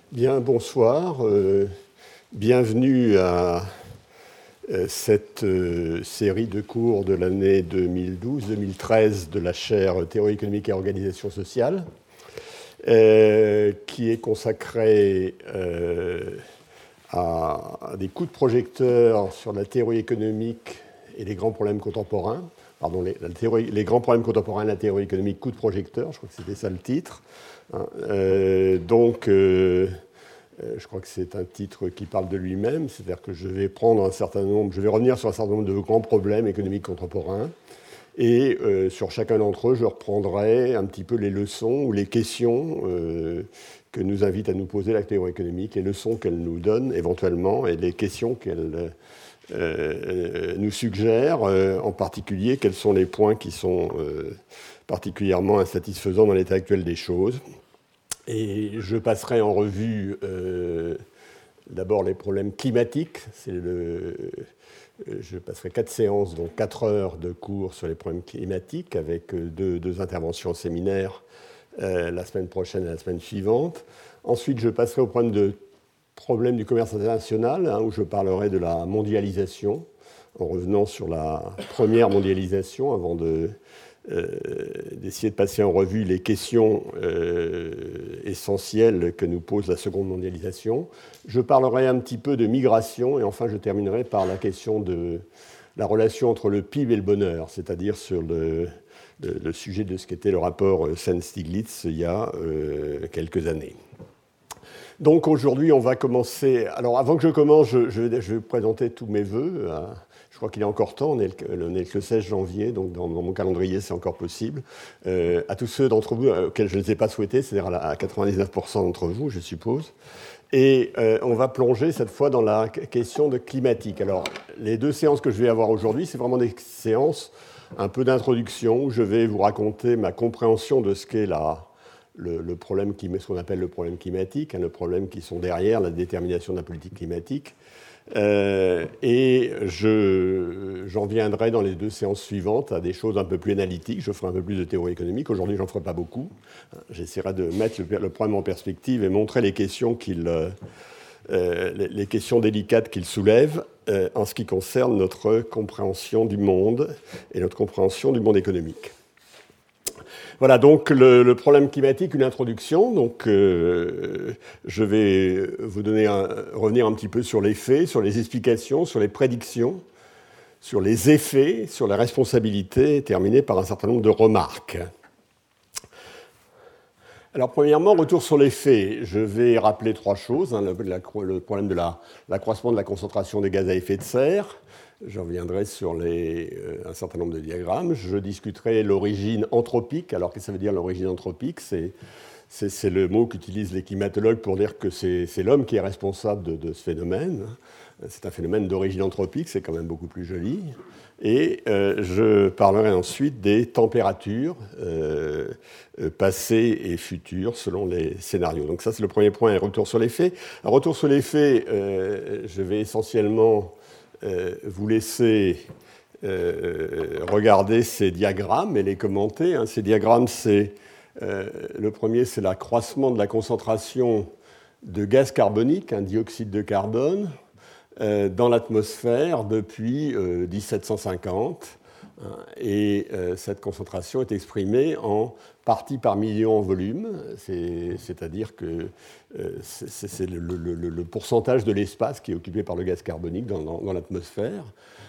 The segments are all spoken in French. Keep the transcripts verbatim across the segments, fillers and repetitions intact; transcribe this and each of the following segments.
Bien, bonsoir. Euh, bienvenue à euh, cette euh, série de cours de l'année deux mille douze deux mille treize de la chaire Théorie économique et organisation sociale, euh, qui est consacrée euh, à, à des coups de projecteur sur la théorie économique et les grands problèmes contemporains. Pardon, les, la théorie, les grands problèmes contemporains de la théorie économique, coup de projecteur, je crois que c'était ça le titre. Hein, euh, donc, euh, euh, je crois que c'est un titre qui parle de lui-même, c'est-à-dire que je vais prendre un certain nombre, je vais revenir sur un certain nombre de grands problèmes économiques contemporains, et euh, sur chacun d'entre eux, je reprendrai un petit peu les leçons ou les questions euh, que nous invite à nous poser la théorie économique, les leçons qu'elle nous donne éventuellement, et les questions qu'elle euh, nous suggère, euh, en particulier quels sont les points qui sont euh, particulièrement insatisfaisants dans l'état actuel des choses. Et je passerai en revue euh, d'abord les problèmes climatiques. C'est le, je passerai quatre séances, donc quatre heures de cours sur les problèmes climatiques avec deux, deux interventions en séminaire euh, la semaine prochaine et la semaine suivante. Ensuite, je passerai au problème, de, problème du commerce international, hein, où je parlerai de la mondialisation, en revenant sur la première mondialisation avant de... Euh, d'essayer de passer en revue les questions euh, essentielles que nous pose la seconde mondialisation. Je parlerai un petit peu de migration et enfin je terminerai par la question de la relation entre le P I B et le bonheur, c'est-à-dire sur le, le, le sujet de ce qu'était le rapport Sen-Stiglitz il y a euh, quelques années. Donc aujourd'hui, on va commencer... Alors avant que je commence, je, je, vais, je vais présenter tous mes vœux. Hein. Je crois qu'il est encore temps, on est le, on est le seize janvier, donc dans, dans mon calendrier, c'est encore possible. Euh, à tous ceux d'entre vous auxquels je ne les ai pas souhaités, c'est-à-dire à quatre-vingt-dix-neuf pour cent d'entre vous, je suppose. Et euh, on va plonger cette fois dans la question de climatique. Alors, les deux séances que je vais avoir aujourd'hui, c'est vraiment des séances un peu d'introduction, où je vais vous raconter ma compréhension de ce qu'est la... Le, le problème qui, ce qu'on appelle le problème climatique, hein, le problème qui sont derrière la détermination de la politique climatique. Euh, et je, j'en viendrai dans les deux séances suivantes à des choses un peu plus analytiques. Je ferai un peu plus de théorie économique. Aujourd'hui, j'en ferai pas beaucoup. J'essaierai de mettre le, le problème en perspective et montrer les questions, qu'il, euh, les, les questions délicates qu'il soulève euh, en ce qui concerne notre compréhension du monde et notre compréhension du monde économique. Voilà, donc le, le problème climatique, une introduction. Donc, euh, je vais vous donner un, revenir un petit peu sur les faits, sur les explications, sur les prédictions, sur les effets, sur la responsabilité, terminé par un certain nombre de remarques. Alors, premièrement, retour sur les faits. Je vais rappeler trois choses. Hein, le, la, le problème de la, l'accroissement de la concentration des gaz à effet de serre. Je reviendrai sur les, euh, un certain nombre de diagrammes. Je discuterai l'origine anthropique. Alors, qu'est-ce que ça veut dire l'origine anthropique ? c'est, c'est, c'est le mot qu'utilisent les climatologues pour dire que c'est, c'est l'homme qui est responsable de, de ce phénomène. C'est un phénomène d'origine anthropique, c'est quand même beaucoup plus joli. Et euh, je parlerai ensuite des températures euh, passées et futures selon les scénarios. Donc ça, c'est le premier point, un retour sur les faits. Un retour sur les faits, euh, je vais essentiellement... Euh, vous laissez euh, regarder ces diagrammes et les commenter. Hein. Ces diagrammes, c'est, euh, le premier, c'est l'accroissement de la concentration de gaz carbonique, un dioxyde de carbone, euh, dans l'atmosphère depuis euh, dix-sept cent cinquante. Hein, et euh, cette concentration est exprimée en partie par million en volume, c'est, c'est-à-dire que euh, c'est, c'est le, le, le, le pourcentage de l'espace qui est occupé par le gaz carbonique dans, dans, dans l'atmosphère.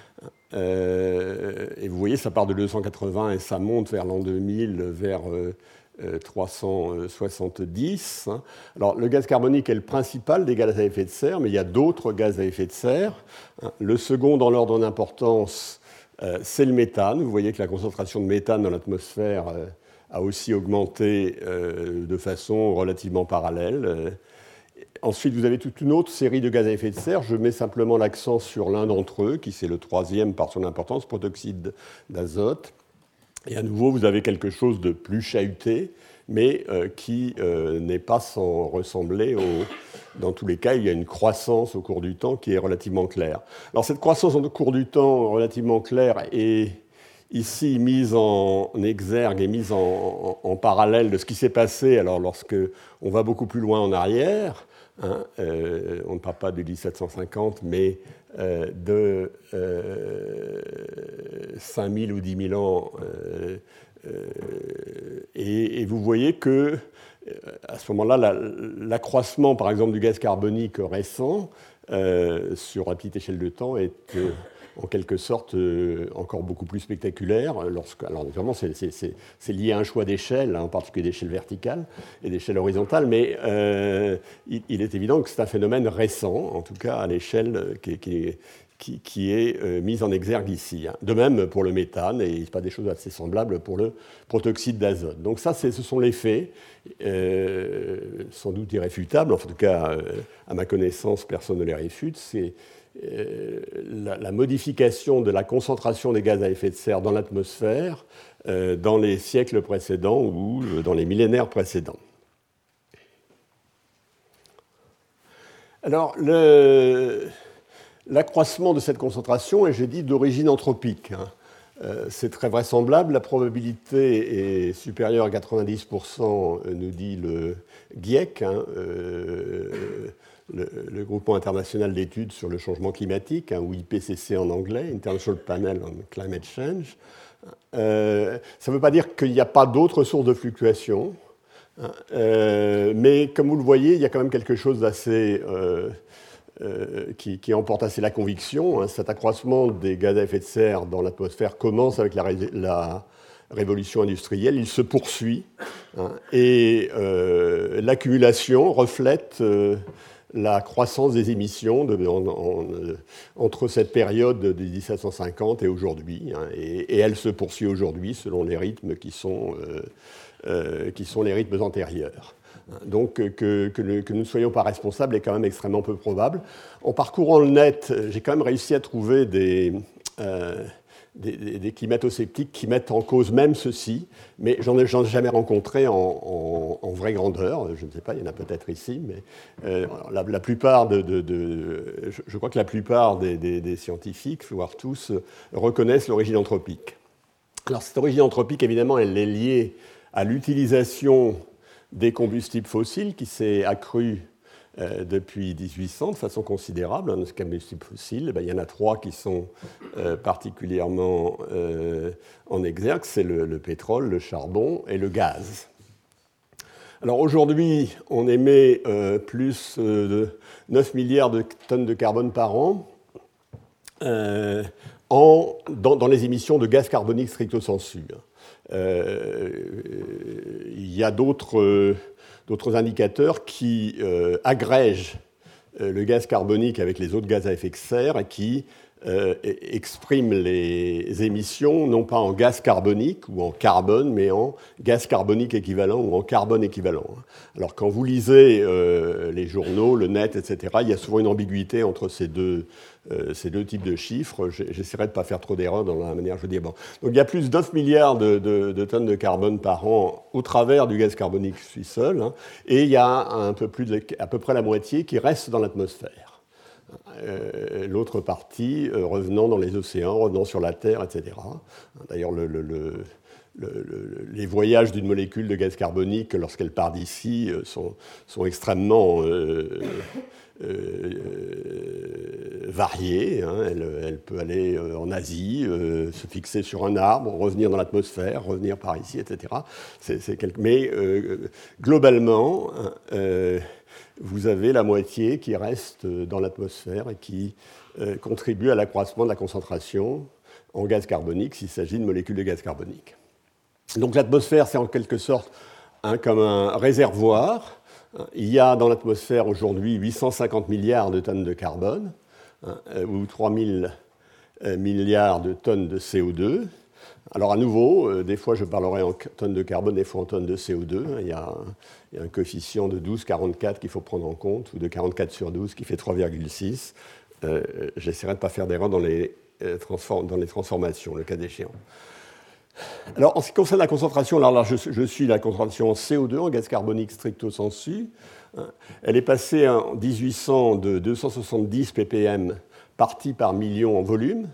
Euh, et vous voyez, ça part de deux cent quatre-vingts et ça monte vers l'an deux mille, vers euh, trois cent soixante-dix. Hein. Alors, le gaz carbonique est le principal des gaz à effet de serre, mais il y a d'autres gaz à effet de serre. Hein. Le second dans l'ordre d'importance, euh, c'est le méthane. Vous voyez que la concentration de méthane dans l'atmosphère euh, a aussi augmenté euh, de façon relativement parallèle. Euh, ensuite, vous avez toute une autre série de gaz à effet de serre. Je mets simplement l'accent sur l'un d'entre eux, qui c'est le troisième par son importance, protoxyde d'azote. Et à nouveau, vous avez quelque chose de plus chahuté, mais euh, qui euh, n'est pas sans ressembler au... Dans tous les cas, il y a une croissance au cours du temps qui est relativement claire. Alors, cette croissance au cours du temps relativement claire est ici mise en exergue et mise en, en, en parallèle de ce qui s'est passé alors lorsque on va beaucoup plus loin en arrière. Hein, euh, on ne parle pas de mille sept cent cinquante, mais euh, de euh, cinq mille ou dix mille ans. Euh, euh, et, et vous voyez que à ce moment-là, la, l'accroissement, par exemple, du gaz carbonique récent euh, sur la petite échelle de temps est euh, en quelque sorte euh, encore beaucoup plus spectaculaire. Lorsque, alors, naturellement, c'est, c'est, c'est, c'est lié à un choix d'échelle, hein, en particulier d'échelle verticale et d'échelle horizontale, mais euh, il, il est évident que c'est un phénomène récent, en tout cas à l'échelle qui, qui est qui, qui est euh, mise en exergue ici. Hein. De même pour le méthane, et il se passe des choses assez semblables pour le protoxyde d'azote. Donc ça, c'est, ce sont les faits, euh, sans doute irréfutables, en tout cas, euh, à ma connaissance, personne ne les réfute. C'est euh, la, la modification de la concentration des gaz à effet de serre dans l'atmosphère euh, dans les siècles précédents ou dans les millénaires précédents. Alors, le... L'accroissement de cette concentration est, j'ai dit, d'origine anthropique. Hein. Euh, c'est très vraisemblable. La probabilité est supérieure à quatre-vingt-dix pour cent, nous dit le GIEC, hein, euh, le, le groupement international d'études sur le changement climatique, hein, ou I P C C en anglais, International Panel on Climate Change. Euh, ça ne veut pas dire qu'il n'y a pas d'autres sources de fluctuations, hein, euh, mais comme vous le voyez, il y a quand même quelque chose d'assez... Euh, Euh, qui, qui emporte assez la conviction. Hein. Cet accroissement des gaz à effet de serre dans l'atmosphère commence avec la, ré- la révolution industrielle, il se poursuit, hein, et euh, l'accumulation reflète euh, la croissance des émissions de, en, en, euh, entre cette période de dix-sept cent cinquante et aujourd'hui, hein, et, et elle se poursuit aujourd'hui selon les rythmes qui sont, euh, euh, qui sont les rythmes antérieurs. Donc que, que, le, que nous ne soyons pas responsables est quand même extrêmement peu probable. En parcourant le net, j'ai quand même réussi à trouver des, euh, des, des, des climato-sceptiques qui mettent en cause même ceci, mais j'en ai, j'en ai jamais rencontré en, en, en vraie grandeur. Je ne sais pas, il y en a peut-être ici, mais euh, la, la plupart de, de, de je, je crois que la plupart des, des, des scientifiques, voire tous, reconnaissent l'origine anthropique. Alors cette origine anthropique, évidemment, elle est liée à l'utilisation des combustibles fossiles qui s'est accru euh, depuis dix-huit cents de façon considérable. Hein, ces combustibles fossiles, ben, il y en a trois qui sont euh, particulièrement euh, en exergue, c'est le, le pétrole, le charbon et le gaz. Alors aujourd'hui, on émet euh, plus euh, de neuf milliards de tonnes de carbone par an euh, en, dans, dans les émissions de gaz carbonique stricto sensu. Euh, il y a d'autres, euh, d'autres indicateurs qui euh, agrègent euh, le gaz carbonique avec les autres gaz à effet de serre et qui euh, expriment les émissions non pas en gaz carbonique ou en carbone, mais en gaz carbonique équivalent ou en carbone équivalent. Alors quand vous lisez euh, les journaux, le net, et cetera, il y a souvent une ambiguïté entre ces deux, Euh, ces deux types de chiffres. J'essaierai de ne pas faire trop d'erreurs dans la manière je veux dire. Bon. Donc il y a plus de neuf milliards de, de, de tonnes de carbone par an au travers du gaz carbonique seul, hein, et il y a un peu plus de, à peu près la moitié qui reste dans l'atmosphère. Euh, l'autre partie euh, revenant dans les océans, revenant sur la Terre, et cetera. D'ailleurs, le, le, le Le, le, les voyages d'une molécule de gaz carbonique, lorsqu'elle part d'ici, sont, sont extrêmement euh, euh, variés. Hein. Elle, elle peut aller en Asie, euh, se fixer sur un arbre, revenir dans l'atmosphère, revenir par ici, et cetera. C'est, c'est quelque... Mais euh, globalement, euh, vous avez la moitié qui reste dans l'atmosphère et qui euh, contribue à l'accroissement de la concentration en gaz carbonique s'il s'agit de molécules de gaz carbonique. Donc l'atmosphère, c'est en quelque sorte hein, comme un réservoir. Il y a dans l'atmosphère aujourd'hui huit cent cinquante milliards de tonnes de carbone, hein, ou trois mille milliards de tonnes de C O deux. Alors à nouveau, euh, des fois je parlerai en tonnes de carbone, des fois en tonnes de C O deux. Il y a un, il y a un coefficient de douze virgule quarante-quatre qu'il faut prendre en compte, ou de quarante-quatre sur douze qui fait trois virgule six. Euh, j'essaierai de ne pas faire d'erreur dans les, euh, transform- dans les transformations, le cas échéant. Alors, en ce qui concerne la concentration, alors là, je, je suis la concentration en C O deux, en gaz carbonique stricto sensu. Elle est passée en mille huit cents de deux cent soixante-dix ppm partie par million en volume.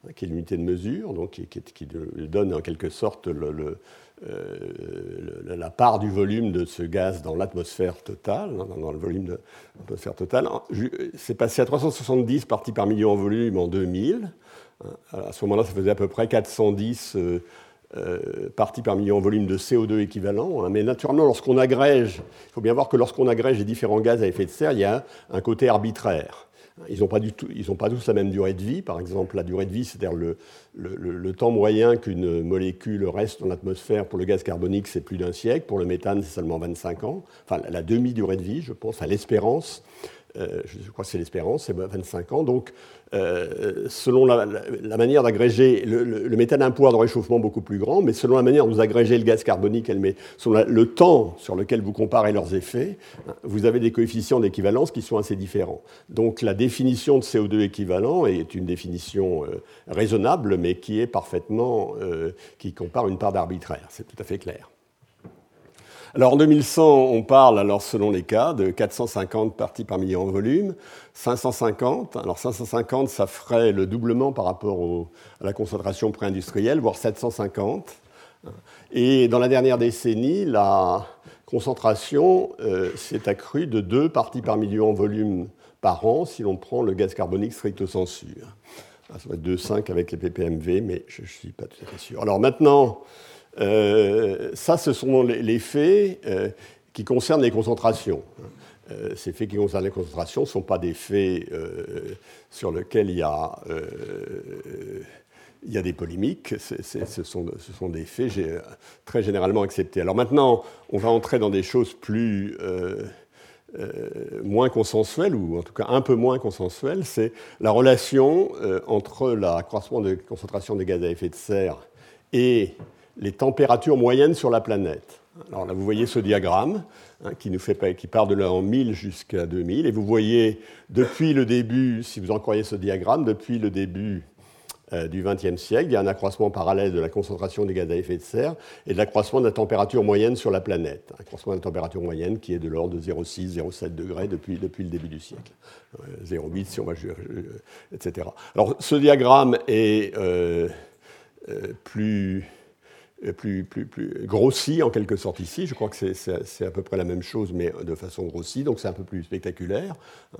qui est l'unité de mesure, donc qui, qui, qui donne en quelque sorte le, le, euh, le, la part du volume de ce gaz dans l'atmosphère totale, hein, dans le volume de l'atmosphère totale. C'est passé à trois cent soixante-dix parties par million en volume en deux mille. À ce moment-là, ça faisait à peu près quatre cent dix euh, euh, parties par million en volume de C O deux équivalent. Hein. Mais naturellement, lorsqu'on agrège, il faut bien voir que lorsqu'on agrège les différents gaz à effet de serre, il y a un côté arbitraire. Ils n'ont pas, du tout, ils n'ont pas tous la même durée de vie. Par exemple, la durée de vie, c'est-à-dire le, le, le temps moyen qu'une molécule reste dans l'atmosphère pour le gaz carbonique, c'est plus d'un siècle. Pour le méthane, c'est seulement vingt-cinq ans. Enfin, la demi-durée de vie, je pense, enfin l'espérance. Euh, je crois que c'est l'espérance, c'est vingt-cinq ans. Donc, euh, selon la, la, la manière d'agréger, le, le, le méthane a un pouvoir de réchauffement beaucoup plus grand, mais selon la manière dont vous agrégez le gaz carbonique, elle met, selon la, le temps sur lequel vous comparez leurs effets, vous avez des coefficients d'équivalence qui sont assez différents. Donc, la définition de C O deux équivalent est une définition euh, raisonnable, mais qui est parfaitement, euh, qui compare une part d'arbitraire. C'est tout à fait clair. Alors en deux mille cent, on parle, alors selon les cas, de quatre cent cinquante parties par million en volume, cinq cent cinquante. Alors cinq cent cinquante, ça ferait le doublement par rapport au, à la concentration pré-industrielle, voire sept cent cinquante. Et dans la dernière décennie, la concentration euh, s'est accrue de deux parties par million en volume par an si l'on prend le gaz carbonique stricto sensu. Ça va être deux virgule cinq avec les p p m v, mais je ne suis pas tout à fait sûr. Alors maintenant... Euh, ça, ce sont les, les faits euh, qui concernent les concentrations. Euh, ces faits qui concernent les concentrations ne sont pas des faits euh, sur lesquels il y a, euh, il y a des polémiques. C'est, c'est, ce, sont, ce sont des faits j'ai, très généralement acceptés. Alors maintenant, on va entrer dans des choses plus... Euh, Euh, moins consensuelle, ou en tout cas un peu moins consensuelle, c'est la relation euh, entre l'accroissement de concentration des gaz à effet de serre et les températures moyennes sur la planète. Alors là, vous voyez ce diagramme hein, qui, nous fait, qui part de l'an mille jusqu'à deux mille, et vous voyez depuis le début, si vous en croyez ce diagramme, depuis le début euh, du vingtième siècle, il y a un accroissement parallèle de la concentration des gaz à effet de serre et de l'accroissement de la température moyenne sur la planète. Un accroissement de la température moyenne qui est de l'ordre de zéro virgule six, zéro virgule sept degrés depuis, depuis le début du siècle. Euh, zéro virgule huit si on va... et cetera. Alors ce diagramme est euh, euh, plus... Plus, plus, plus grossi en quelque sorte ici. Je crois que c'est, c'est, c'est à peu près la même chose, mais de façon grossie, donc c'est un peu plus spectaculaire.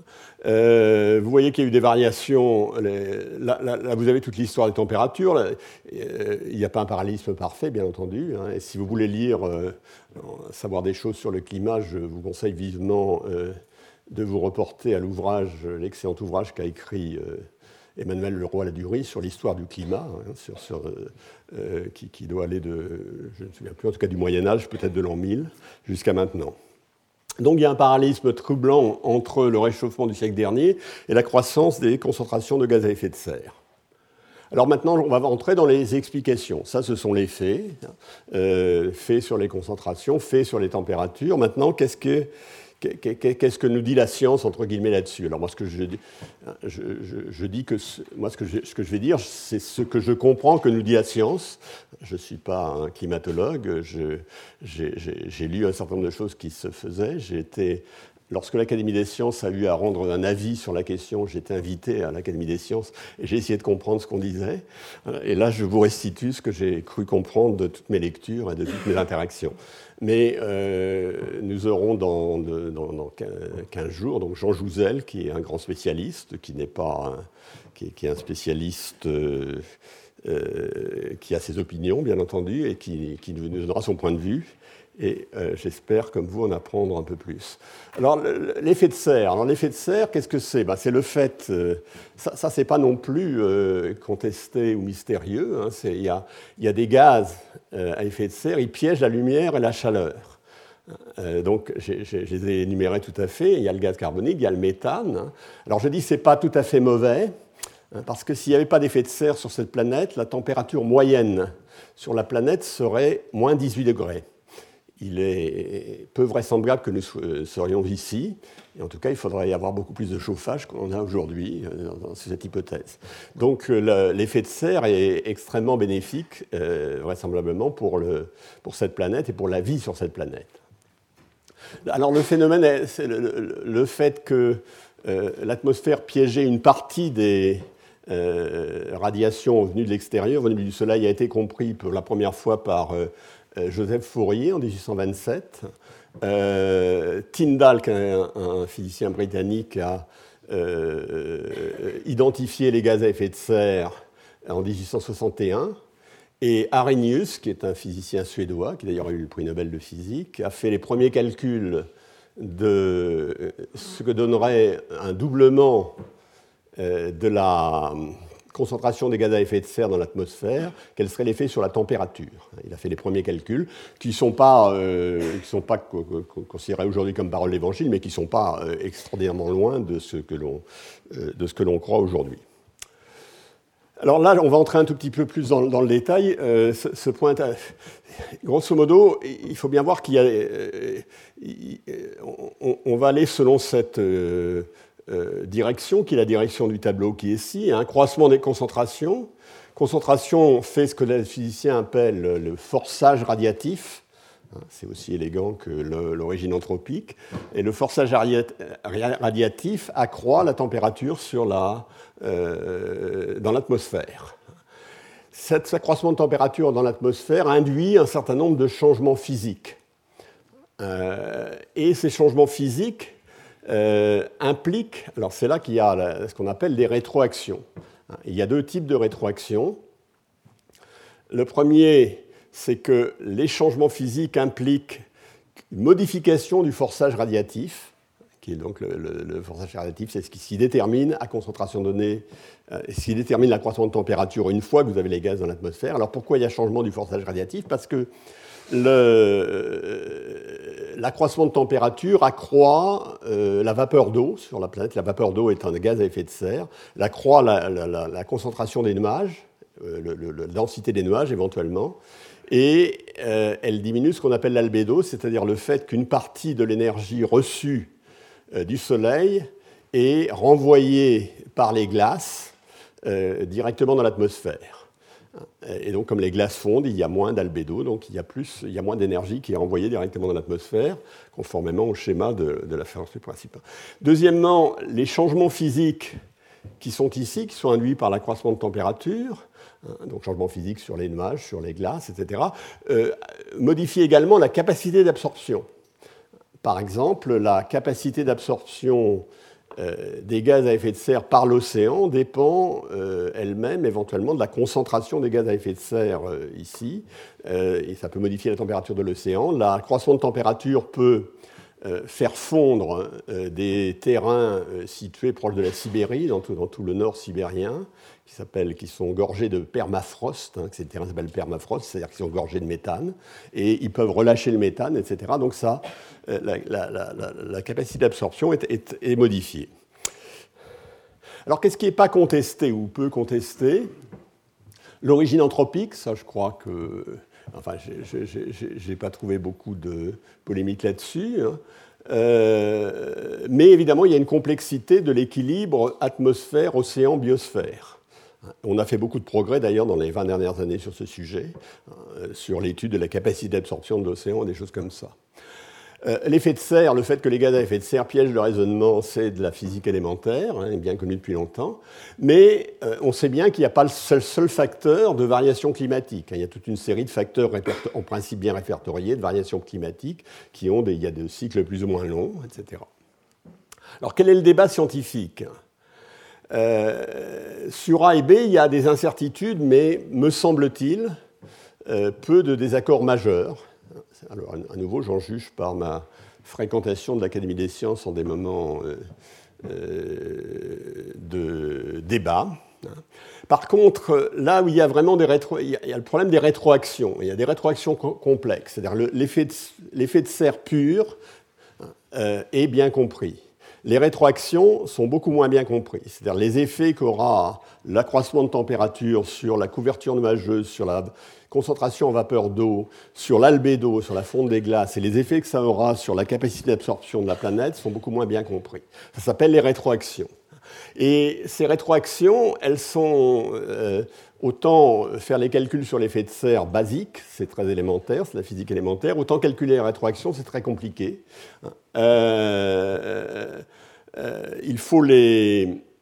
Euh, vous voyez qu'il y a eu des variations. Les, là, là, là, vous avez toute l'histoire des températures. Là, euh, il n'y a pas un parallélisme parfait, bien entendu. Hein, et si vous voulez lire, euh, savoir des choses sur le climat, je vous conseille vivement euh, de vous reporter à l'ouvrage, l'excellent ouvrage qu'a écrit... Euh, Emmanuel Leroy-Ladurie sur l'histoire du climat, hein, sur, sur, euh, qui, qui doit aller de, je ne me souviens plus, en tout cas du Moyen-Âge, peut-être de l'an mille, jusqu'à maintenant. Donc il y a un parallélisme troublant entre le réchauffement du siècle dernier et la croissance des concentrations de gaz à effet de serre. Alors maintenant, on va entrer dans les explications. Ça, ce sont les faits, euh, faits sur les concentrations, faits sur les températures. Maintenant, qu'est-ce que... Qu'est-ce que nous dit la science, entre guillemets, là-dessus? Alors moi, ce que je, je, je, je dis que ce, moi, ce que, je, ce que je vais dire, c'est ce que je comprends que nous dit la science. Je ne suis pas un climatologue. Je, j'ai, j'ai, j'ai lu un certain nombre de choses qui se faisaient. J'ai été... Lorsque l'Académie des sciences a eu à rendre un avis sur la question, j'étais invité à l'Académie des sciences et j'ai essayé de comprendre ce qu'on disait. Et là, je vous restitue ce que j'ai cru comprendre de toutes mes lectures et de toutes mes interactions. Mais euh, nous aurons dans, dans, dans quinze jours donc Jean Jouzel, qui est un grand spécialiste, qui n'est pas un, qui est, qui est un spécialiste euh, euh, qui a ses opinions, bien entendu, et qui, qui nous donnera son point de vue. Et euh, j'espère, comme vous, en apprendre un peu plus. Alors, l'effet de serre. Alors, l'effet de serre, qu'est-ce que c'est? Ben, c'est le fait... Euh, ça, ça c'est pas non plus euh, contesté ou mystérieux. Hein, il y a, y a des gaz euh, à effet de serre, ils piègent la lumière et la chaleur. Euh, donc, j'ai, j'ai, je les ai énumérés tout à fait. Il y a le gaz carbonique, il y a le méthane. Hein. Alors, je dis que ce n'est pas tout à fait mauvais, hein, parce que s'il n'y avait pas d'effet de serre sur cette planète, la température moyenne sur la planète serait moins dix-huit degrés. Il est peu vraisemblable que nous serions ici. Et en tout cas, il faudrait y avoir beaucoup plus de chauffage qu'on a aujourd'hui dans cette hypothèse. Donc, le, l'effet de serre est extrêmement bénéfique, euh, vraisemblablement, pour, le, pour cette planète et pour la vie sur cette planète. Alors, le phénomène, est, c'est le, le, le fait que euh, l'atmosphère piégeait une partie des... euh, radiation venue de l'extérieur, venue du Soleil, a été compris pour la première fois par euh, Joseph Fourier en dix-huit cent vingt-sept. Euh, Tyndall, un, un physicien britannique, a euh, identifié les gaz à effet de serre en dix-huit cent soixante et un. Et Arrhenius, qui est un physicien suédois, qui d'ailleurs a eu le prix Nobel de physique, a fait les premiers calculs de ce que donnerait un doublement de la concentration des gaz à effet de serre dans l'atmosphère, quel serait l'effet sur la température. Il a fait les premiers calculs qui ne sont pas, euh, qui sont pas considérés aujourd'hui comme paroles d'évangile, mais qui ne sont pas euh, extraordinairement loin de ce que l'on, euh, de ce que l'on croit aujourd'hui. Alors là, on va entrer un tout petit peu plus dans, dans le détail. Euh, ce, ce point, grosso modo, il faut bien voir qu'il y a, euh, on, on va aller selon cette euh, euh, direction, qui est la direction du tableau qui est ici, un croissement des concentrations. Concentration fait ce que les physiciens appellent le forçage radiatif. C'est aussi élégant que l'origine anthropique. Et le forçage radiatif accroît la température sur la, euh, dans l'atmosphère. Cet accroissement de température dans l'atmosphère induit un certain nombre de changements physiques. Euh, et ces changements physiques euh, impliquent, alors c'est là qu'il y a la, ce qu'on appelle des rétroactions. Il y a deux types de rétroactions. Le premier, c'est que les changements physiques impliquent une modification du forçage radiatif, qui est donc le, le, le forçage radiatif, c'est ce qui, ce qui détermine à concentration donnée, euh, ce qui détermine l'accroissement de température une fois que vous avez les gaz dans l'atmosphère. Alors pourquoi il y a changement du forçage radiatif ? Parce que le, l'accroissement de température accroît euh, la vapeur d'eau sur la planète. La vapeur d'eau est un gaz à effet de serre. Elle accroît la, la, la, la concentration des nuages, euh, le, le, la densité des nuages éventuellement. Et euh, elle diminue ce qu'on appelle l'albédo, c'est-à-dire le fait qu'une partie de l'énergie reçue euh, du Soleil est renvoyée par les glaces euh, directement dans l'atmosphère. Et donc, comme les glaces fondent, il y a moins d'albédo, donc il y a, plus, il y a moins d'énergie qui est renvoyée directement dans l'atmosphère, conformément au schéma de, de la force principale. Deuxièmement, les changements physiques qui sont ici, qui sont induits par l'accroissement de température, donc changement physique sur les nuages, sur les glaces, et cetera, euh, modifie également la capacité d'absorption. Par exemple, la capacité d'absorption euh, des gaz à effet de serre par l'océan dépend euh, elle-même éventuellement de la concentration des gaz à effet de serre euh, ici, euh, et ça peut modifier la température de l'océan. L'accroissement de température peut euh, faire fondre euh, des terrains euh, situés proches de la Sibérie, dans tout, dans tout le nord sibérien, Qui, qui sont gorgés de permafrost, hein, ces terrains s'appellent permafrost, c'est-à-dire qu'ils sont gorgés de méthane, et ils peuvent relâcher le méthane, et cetera. Donc ça, euh, la, la, la, la capacité d'absorption est, est, est modifiée. Alors qu'est-ce qui n'est pas contesté ou peu contesté ? L'origine anthropique, ça je crois que... Enfin, je n'ai pas trouvé beaucoup de polémiques là-dessus, hein. Euh, mais évidemment, il y a une complexité de l'équilibre atmosphère-océan-biosphère. On a fait beaucoup de progrès d'ailleurs dans les vingt dernières années sur ce sujet, euh, sur l'étude de la capacité d'absorption de l'océan et des choses comme ça. Euh, l'effet de serre, le fait que les gaz à effet de serre piègent le raisonnement, c'est de la physique élémentaire, hein, bien connu depuis longtemps, mais euh, on sait bien qu'il n'y a pas le seul, seul facteur de variation climatique. Il y a toute une série de facteurs en principe bien répertoriés de variation climatique qui ont des, il y a des cycles plus ou moins longs, et cetera. Alors quel est le débat scientifique ? Euh, sur A et B, il y a des incertitudes, mais me semble-t-il, euh, peu de désaccords majeurs. Alors, à nouveau, j'en juge par ma fréquentation de l'Académie des sciences en des moments euh, euh, de débat. Par contre, là où il y a vraiment des rétro... il y a le problème des rétroactions. Il y a des rétroactions co- complexes, c'est-à-dire le, l'effet, de, l'effet de serre pur euh, est bien compris. Les rétroactions sont beaucoup moins bien comprises. C'est-à-dire les effets qu'aura l'accroissement de température sur la couverture nuageuse, sur la concentration en vapeur d'eau, sur l'albédo, sur la fonte des glaces, et les effets que ça aura sur la capacité d'absorption de la planète sont beaucoup moins bien compris. Ça s'appelle les rétroactions. Et ces rétroactions, elles sont... Euh, autant faire les calculs sur l'effet de serre basique, c'est très élémentaire, c'est la physique élémentaire, autant calculer les rétroactions, c'est très compliqué. Euh, euh, il faut les...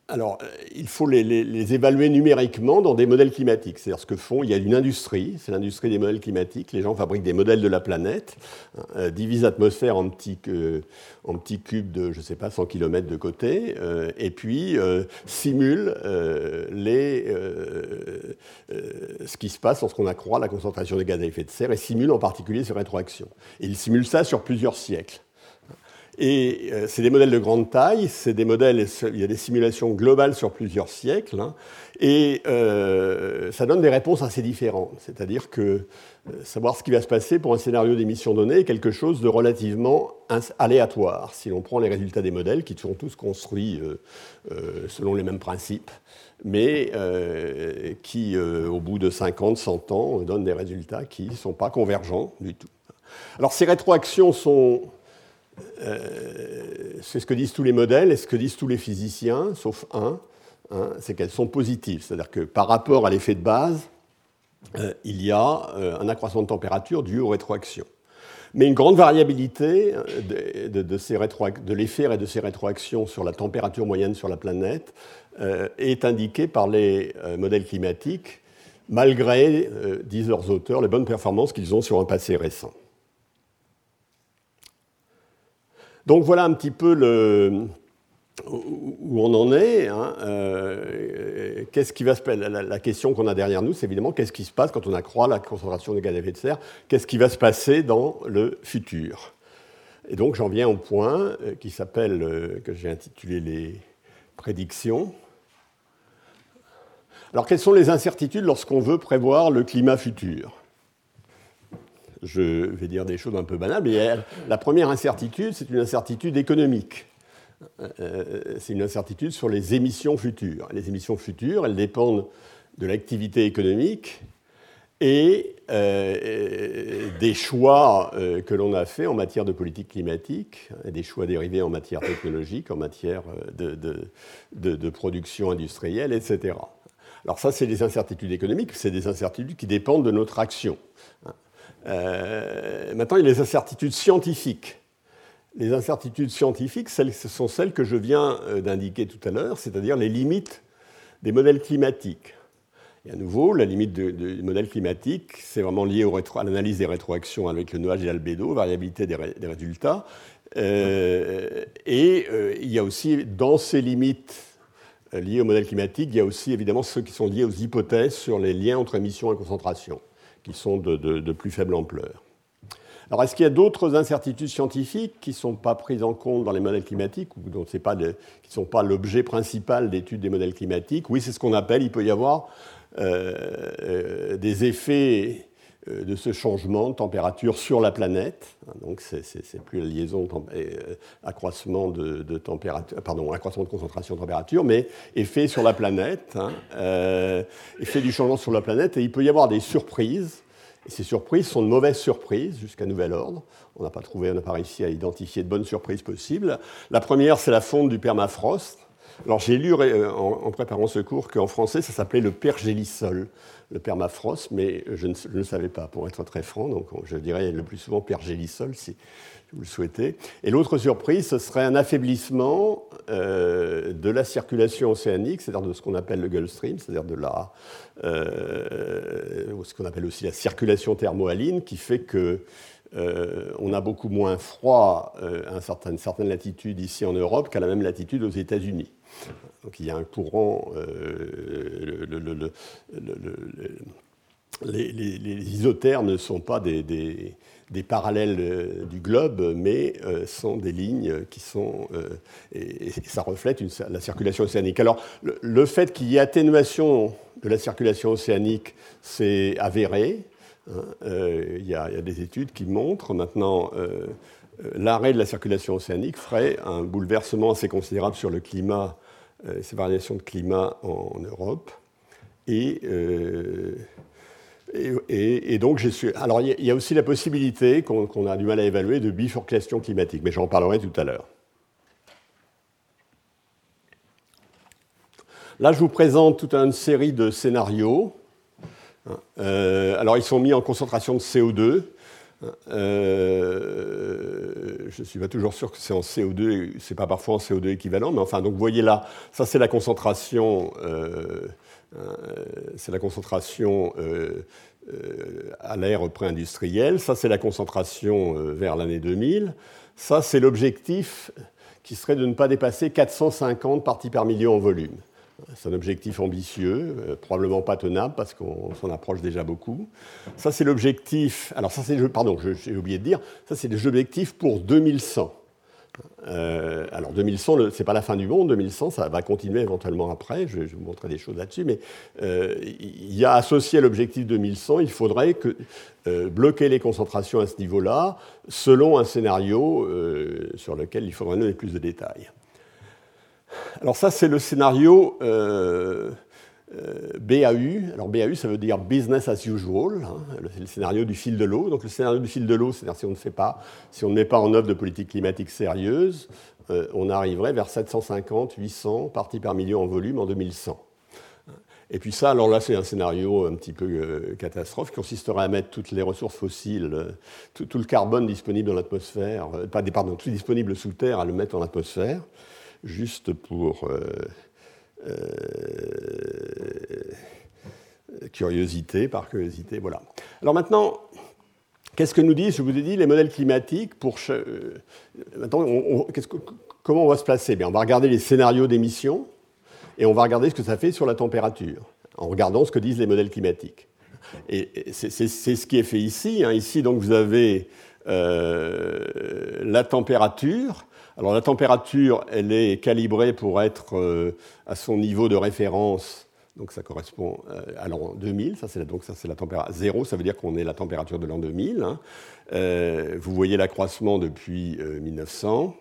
alors, il faut les, les, les évaluer numériquement dans des modèles climatiques. C'est-à-dire ce que font, il y a une industrie, c'est l'industrie des modèles climatiques. Les gens fabriquent des modèles de la planète, euh, divisent l'atmosphère en petits, euh, en petits cubes de, je ne sais pas, cent kilomètres de côté, euh, et puis euh, simulent euh, les, euh, euh, ce qui se passe lorsqu'on accroît la concentration de gaz à effet de serre, et simulent en particulier ces rétroactions. Et ils simulent ça sur plusieurs siècles. Et euh, c'est des modèles de grande taille, c'est des modèles, il y a des simulations globales sur plusieurs siècles, hein, et euh, ça donne des réponses assez différentes. C'est-à-dire que euh, savoir ce qui va se passer pour un scénario d'émission donné est quelque chose de relativement aléatoire, si l'on prend les résultats des modèles, qui sont tous construits euh, euh, selon les mêmes principes, mais euh, qui, euh, au bout de cinquante, cent ans, donnent des résultats qui ne sont pas convergents du tout. Alors ces rétroactions sont... Euh, c'est ce que disent tous les modèles et ce que disent tous les physiciens, sauf un, hein, c'est qu'elles sont positives. C'est-à-dire que par rapport à l'effet de base, euh, il y a euh, un accroissement de température dû aux rétroactions. Mais une grande variabilité de, de, de, ces rétroac- de l'effet et de ces rétroactions sur la température moyenne sur la planète euh, est indiquée par les euh, modèles climatiques, malgré, euh, disent leurs auteurs, les bonnes performances qu'ils ont sur un passé récent. Donc voilà un petit peu le, où on en est. Hein. Euh, qu'est-ce qui va se, la, la question qu'on a derrière nous, c'est évidemment qu'est-ce qui se passe quand on accroît la concentration de gaz à effet de serre, qu'est-ce qui va se passer dans le futur. Et donc j'en viens au point euh, qui s'appelle, euh, que j'ai intitulé les prédictions. Alors quelles sont les incertitudes lorsqu'on veut prévoir le climat futur ? Je vais dire des choses un peu banales, mais la première incertitude, c'est une incertitude économique. C'est une incertitude sur les émissions futures. Les émissions futures, elles dépendent de l'activité économique et euh, des choix euh, que l'on a faits en matière de politique climatique, des choix dérivés en matière technologique, en matière de, de, de, de production industrielle, et cetera. Alors ça, c'est des incertitudes économiques, c'est des incertitudes qui dépendent de notre action. Euh, maintenant, il y a les incertitudes scientifiques. Les incertitudes scientifiques, celles, ce sont celles que je viens d'indiquer tout à l'heure, c'est-à-dire les limites des modèles climatiques. Et à nouveau, la limite du de, de modèle climatique, c'est vraiment lié au rétro, à l'analyse des rétroactions avec le nuage et l'albédo, variabilité des, ré, des résultats. Euh, et euh, il y a aussi, dans ces limites euh, liées au modèle climatique, il y a aussi évidemment ceux qui sont liés aux hypothèses sur les liens entre émissions et concentration, qui sont de, de, de plus faible ampleur. Alors, est-ce qu'il y a d'autres incertitudes scientifiques qui ne sont pas prises en compte dans les modèles climatiques ou dont c'est pas de, qui ne sont pas l'objet principal d'études des modèles climatiques ? Oui, c'est ce qu'on appelle, il peut y avoir euh, euh, des effets euh, de ce changement de température sur la planète. Donc, c'est, c'est, c'est plus la liaison euh, accroissement de, de température, pardon, accroissement de concentration de température, mais effet sur la planète, hein, euh, effet du changement sur la planète, et il peut y avoir des surprises. Et ces surprises sont de mauvaises surprises, jusqu'à nouvel ordre. On n'a pas trouvé, on n'a pas réussi à identifier de bonnes surprises possibles. La première, c'est la fonte du permafrost. Alors, j'ai lu en, en préparant ce cours qu'en français, ça s'appelait le pergélisol, le permafrost, mais je ne, je ne savais pas, pour être très franc. Donc, je dirais le plus souvent pergélisol, si vous le souhaitez. Et l'autre surprise, ce serait un affaiblissement euh, de la circulation océanique, c'est-à-dire de ce qu'on appelle le Gulf Stream, c'est-à-dire de la, euh, ce qu'on appelle aussi la circulation thermohaline, qui fait que euh, on a beaucoup moins froid euh, à une certaine, une certaine latitude ici en Europe qu'à la même latitude aux États-Unis. Donc il y a un courant, euh, le, le, le, les, les, les isothermes ne sont pas des, des, des parallèles du globe, mais euh, sont des lignes qui sont, euh, et, et ça reflète une, la circulation océanique. Alors le, le fait qu'il y ait atténuation de la circulation océanique, c'est avéré. Hein, euh, il, y a, il y a des études qui montrent maintenant. Euh, L'arrêt de la circulation océanique ferait un bouleversement assez considérable sur le climat, euh, ces variations de climat en, en Europe. Et, euh, et, et, et donc, j'ai su... Alors, il y a aussi la possibilité qu'on, qu'on a du mal à évaluer de bifurcation climatique, mais j'en parlerai tout à l'heure. Là, je vous présente toute une série de scénarios. Euh, alors, ils sont mis en concentration de C O deux. Euh, je ne suis pas toujours sûr que c'est en C O deux, c'est pas parfois en C O deux équivalent, mais enfin, donc vous voyez là, ça c'est la concentration, euh, euh, c'est la concentration euh, euh, à l'ère pré-industrielle, ça c'est la concentration euh, vers l'année deux mille, ça c'est l'objectif qui serait de ne pas dépasser quatre cent cinquante parties par million en volume. C'est un objectif ambitieux, euh, probablement pas tenable parce qu'on s'en approche déjà beaucoup. Ça, c'est l'objectif. Alors, ça, c'est. Pardon, j'ai oublié de dire. Ça, c'est les objectifs pour deux mille cent. Euh, alors, deux mille cent, ce n'est pas la fin du monde. deux mille cent, ça va continuer éventuellement après. Je vais, je vais vous montrer des choses là-dessus. Mais euh, il y a associé à l'objectif deux mille cent, il faudrait que, euh, bloquer les concentrations à ce niveau-là, selon un scénario euh, sur lequel il faudrait donner plus de détails. Alors ça, c'est le scénario euh, euh, B A U. Alors B A U, ça veut dire business as usual. Hein, c'est le scénario du fil de l'eau. Donc le scénario du fil de l'eau, c'est-à-dire si on ne fait pas, si on ne met pas en œuvre de politique climatique sérieuse, euh, on arriverait vers sept cent cinquante, huit cents parties par million en volume en deux mille cent. Et puis ça, alors là, c'est un scénario un petit peu euh, catastrophe qui consisterait à mettre toutes les ressources fossiles, euh, tout, tout le carbone disponible dans l'atmosphère, euh, pas, pardon, tout disponible sous terre, à le mettre dans l'atmosphère. Juste pour euh, euh, curiosité, par curiosité, voilà. Alors maintenant, qu'est-ce que nous disent, je vous ai dit, les modèles climatiques pour... Euh, maintenant, on, on, que, comment on va se placer? Bien, on va regarder les scénarios d'émissions et on va regarder ce que ça fait sur la température, en regardant ce que disent les modèles climatiques. Et, et c'est, c'est, c'est ce qui est fait ici. Hein. Ici, donc, vous avez euh, la température. Alors la température, elle est calibrée pour être euh, à son niveau de référence, donc ça correspond euh, à l'an deux mille, ça c'est, donc ça c'est la température zéro, ça veut dire qu'on est la température de l'an deux mille. Hein. Euh, vous voyez l'accroissement depuis euh, mille neuf cents.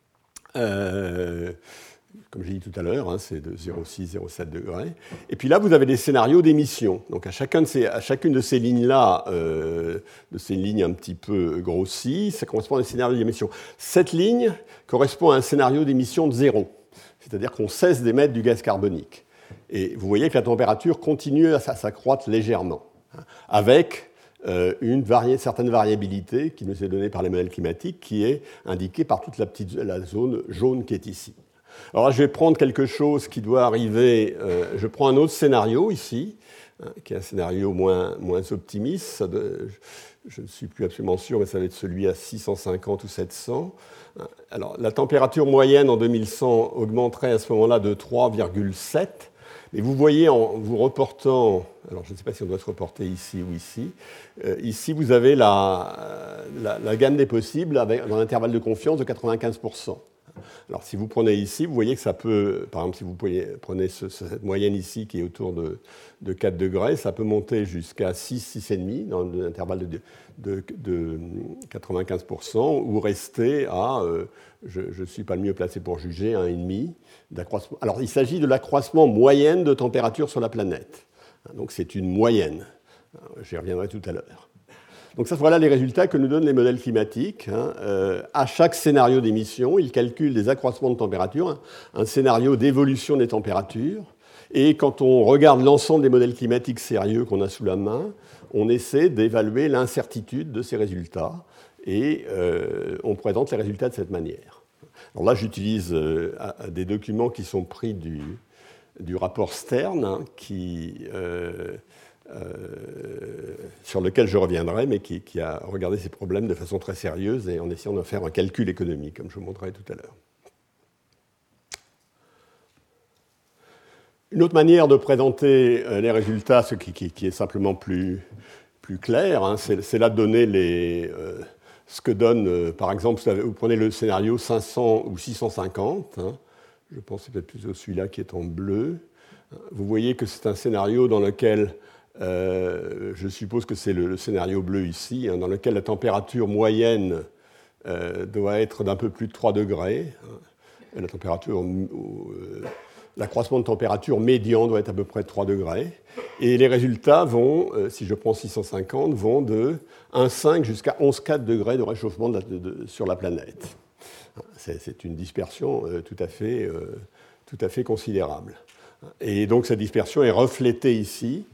Euh, comme j'ai dit tout à l'heure, hein, c'est de zéro virgule six à zéro virgule sept degrés. Et puis là, vous avez des scénarios d'émission. Donc à, chacun de ces, à chacune de ces lignes-là, euh, de ces lignes un petit peu grossies, ça correspond à des scénarios d'émission. Cette ligne correspond à un scénario d'émission de zéro, c'est-à-dire qu'on cesse d'émettre du gaz carbonique. Et vous voyez que la température continue à s'accroître légèrement, hein, avec euh, une vari- certaine variabilité qui nous est donnée par les modèles climatiques, qui est indiquée par toute la petite la zone jaune qui est ici. Alors là, je vais prendre quelque chose qui doit arriver. Euh, je prends un autre scénario ici, hein, qui est un scénario moins, moins optimiste. Ça doit, je, je ne suis plus absolument sûr, mais ça va être celui à six cent cinquante ou sept cents. Alors, la température moyenne en deux mille cent augmenterait à ce moment-là de trois virgule sept. Mais vous voyez, en vous reportant, alors je ne sais pas si on doit se reporter ici ou ici, euh, ici vous avez la, la, la gamme des possibles avec, dans l'intervalle de confiance de quatre-vingt-quinze pour cent. Alors, si vous prenez ici, vous voyez que ça peut, par exemple, si vous prenez ce, cette moyenne ici qui est autour de, de quatre degrés, ça peut monter jusqu'à six, six virgule cinq dans l'intervalle de, de, de quatre-vingt-quinze pour cent ou rester à, euh, je ne suis pas le mieux placé pour juger, un virgule cinq d'accroissement. Alors, il s'agit de l'accroissement moyenne de température sur la planète. Donc, c'est une moyenne. J'y reviendrai tout à l'heure. Donc ça, voilà les résultats que nous donnent les modèles climatiques. Hein. Euh, à chaque scénario d'émission, ils calculent des accroissements de température, hein, un scénario d'évolution des températures. Et quand on regarde l'ensemble des modèles climatiques sérieux qu'on a sous la main, on essaie d'évaluer l'incertitude de ces résultats. Et euh, on présente les résultats de cette manière. Alors là, j'utilise euh, des documents qui sont pris du, du rapport Stern, hein, qui... Euh, Euh, sur lequel je reviendrai, mais qui, qui a regardé ces problèmes de façon très sérieuse et en essayant de faire un calcul économique, comme je vous montrerai tout à l'heure. Une autre manière de présenter les résultats, ce qui, qui, qui est simplement plus, plus clair, hein, c'est, c'est là de donner les, euh, ce que donne, euh, par exemple, vous, avez, vous prenez le scénario cinq cents ou six cent cinquante, hein, je pense que c'est peut-être plutôt celui-là qui est en bleu. Vous voyez que c'est un scénario dans lequel Euh, je suppose que c'est le, le scénario bleu ici, hein, dans lequel la température moyenne euh, doit être d'un peu plus de trois degrés. Hein, la température, euh, l'accroissement de température médian doit être à peu près de trois degrés. Et les résultats vont, euh, si je prends six cent cinquante, vont de un virgule cinq jusqu'à onze virgule quatre degrés de réchauffement de la, de, de, sur la planète. C'est, c'est une dispersion euh, tout à fait, euh, tout à fait considérable. Et donc cette dispersion est reflétée ici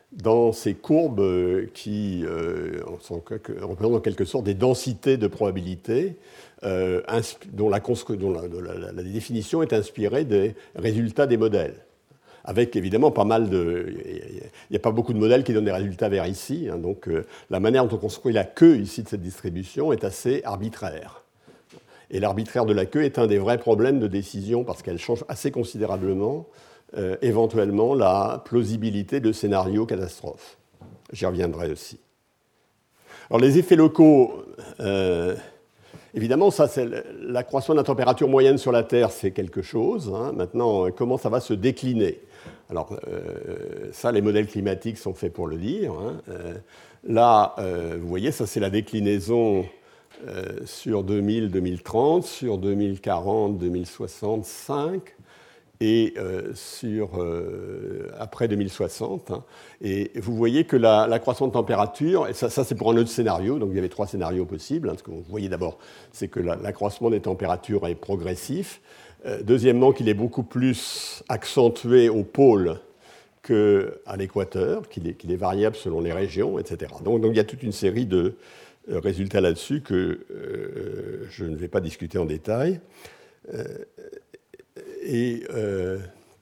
dans ces courbes qui euh, sont, représentent en quelque sorte des densités de probabilité euh, dont, la, dont la, la, la définition est inspirée des résultats des modèles. Avec évidemment pas mal de... Il n'y a pas beaucoup de modèles qui donnent des résultats vers ici, hein, donc euh, la manière dont on construit la queue ici de cette distribution est assez arbitraire. Et l'arbitraire de la queue est un des vrais problèmes de décision parce qu'elle change assez considérablement euh, éventuellement la plausibilité de scénarios catastrophes. J'y reviendrai aussi. Alors les effets locaux, euh, évidemment, ça, c'est l'accroissement de la température moyenne sur la Terre, c'est quelque chose. Hein. Maintenant, comment ça va se décliner? Alors euh, ça, les modèles climatiques sont faits pour le dire. Hein. Euh, là, euh, vous voyez, ça c'est la déclinaison euh, sur deux mille à deux mille trente, sur deux mille quarante à deux mille soixante-cinq et euh, sur euh, après deux mille soixante. Hein. Et vous voyez que la, l'accroissement de température, et ça, ça c'est pour un autre scénario, donc il y avait trois scénarios possibles. Hein. Ce que vous voyez d'abord, c'est que la, l'accroissement des températures est progressif. Euh, deuxièmement, qu'il est beaucoup plus accentué au pôle qu'à l'équateur, qu'il est, qu'il est variable selon les régions, et cetera. Donc, donc il y a toute une série de euh, résultats là-dessus que euh, je ne vais pas discuter en détail. Euh, et euh,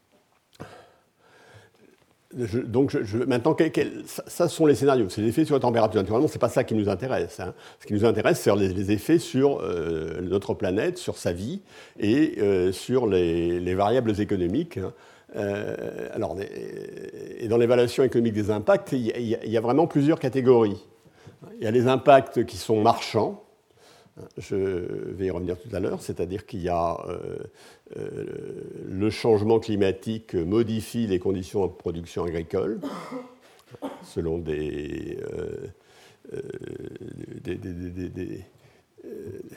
je, donc je, je, maintenant, quel, quel, ça, ça sont les scénarios, c'est les effets sur la température. Naturellement, ce n'est pas ça qui nous intéresse. Hein. Ce qui nous intéresse, c'est les, les effets sur euh, notre planète, sur sa vie et euh, sur les, les variables économiques. Hein. Euh, alors, et dans l'évaluation économique des impacts, il y, a, il y a vraiment plusieurs catégories. Il y a les impacts qui sont marchands. Je vais y revenir tout à l'heure, c'est-à-dire qu'il y a euh, euh, le changement climatique modifie les conditions de production agricole selon des, euh, euh, des, des, des, des euh,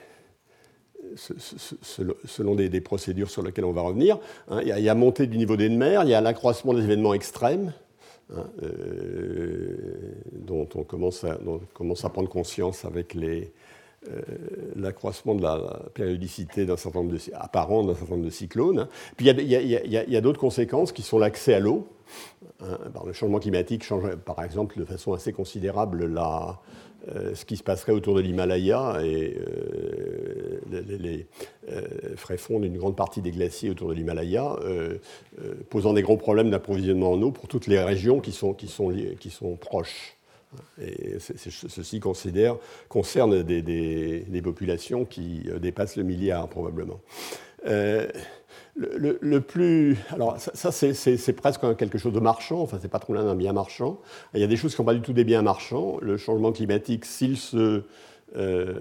selon des, des procédures sur lesquelles on va revenir. Hein, il y a, il y a montée du niveau des mers, il y a l'accroissement des événements extrêmes, hein, euh, dont on commence à, dont on commence à prendre conscience avec les Euh, l'accroissement de la périodicité d'un certain nombre de, apparent d'un certain nombre de cyclones. Puis il y a, y a, y a, y a d'autres conséquences qui sont l'accès à l'eau. Hein, le changement climatique change, par exemple, de façon assez considérable la, euh, ce qui se passerait autour de l'Himalaya et euh, les, les euh, ferait fondre une grande partie des glaciers autour de l'Himalaya, euh, euh, posant des gros problèmes d'approvisionnement en eau pour toutes les régions qui sont, qui sont, qui sont proches. Et c'est, c'est, ceci considère, concerne des, des, des populations qui dépassent le milliard, probablement. Euh, le, le, le plus... Alors, ça, ça c'est, c'est, c'est presque quelque chose de marchand, enfin, c'est pas trop loin d'un bien marchand. Il y a des choses qui ne sont pas du tout des biens marchands. Le changement climatique, s'il se euh,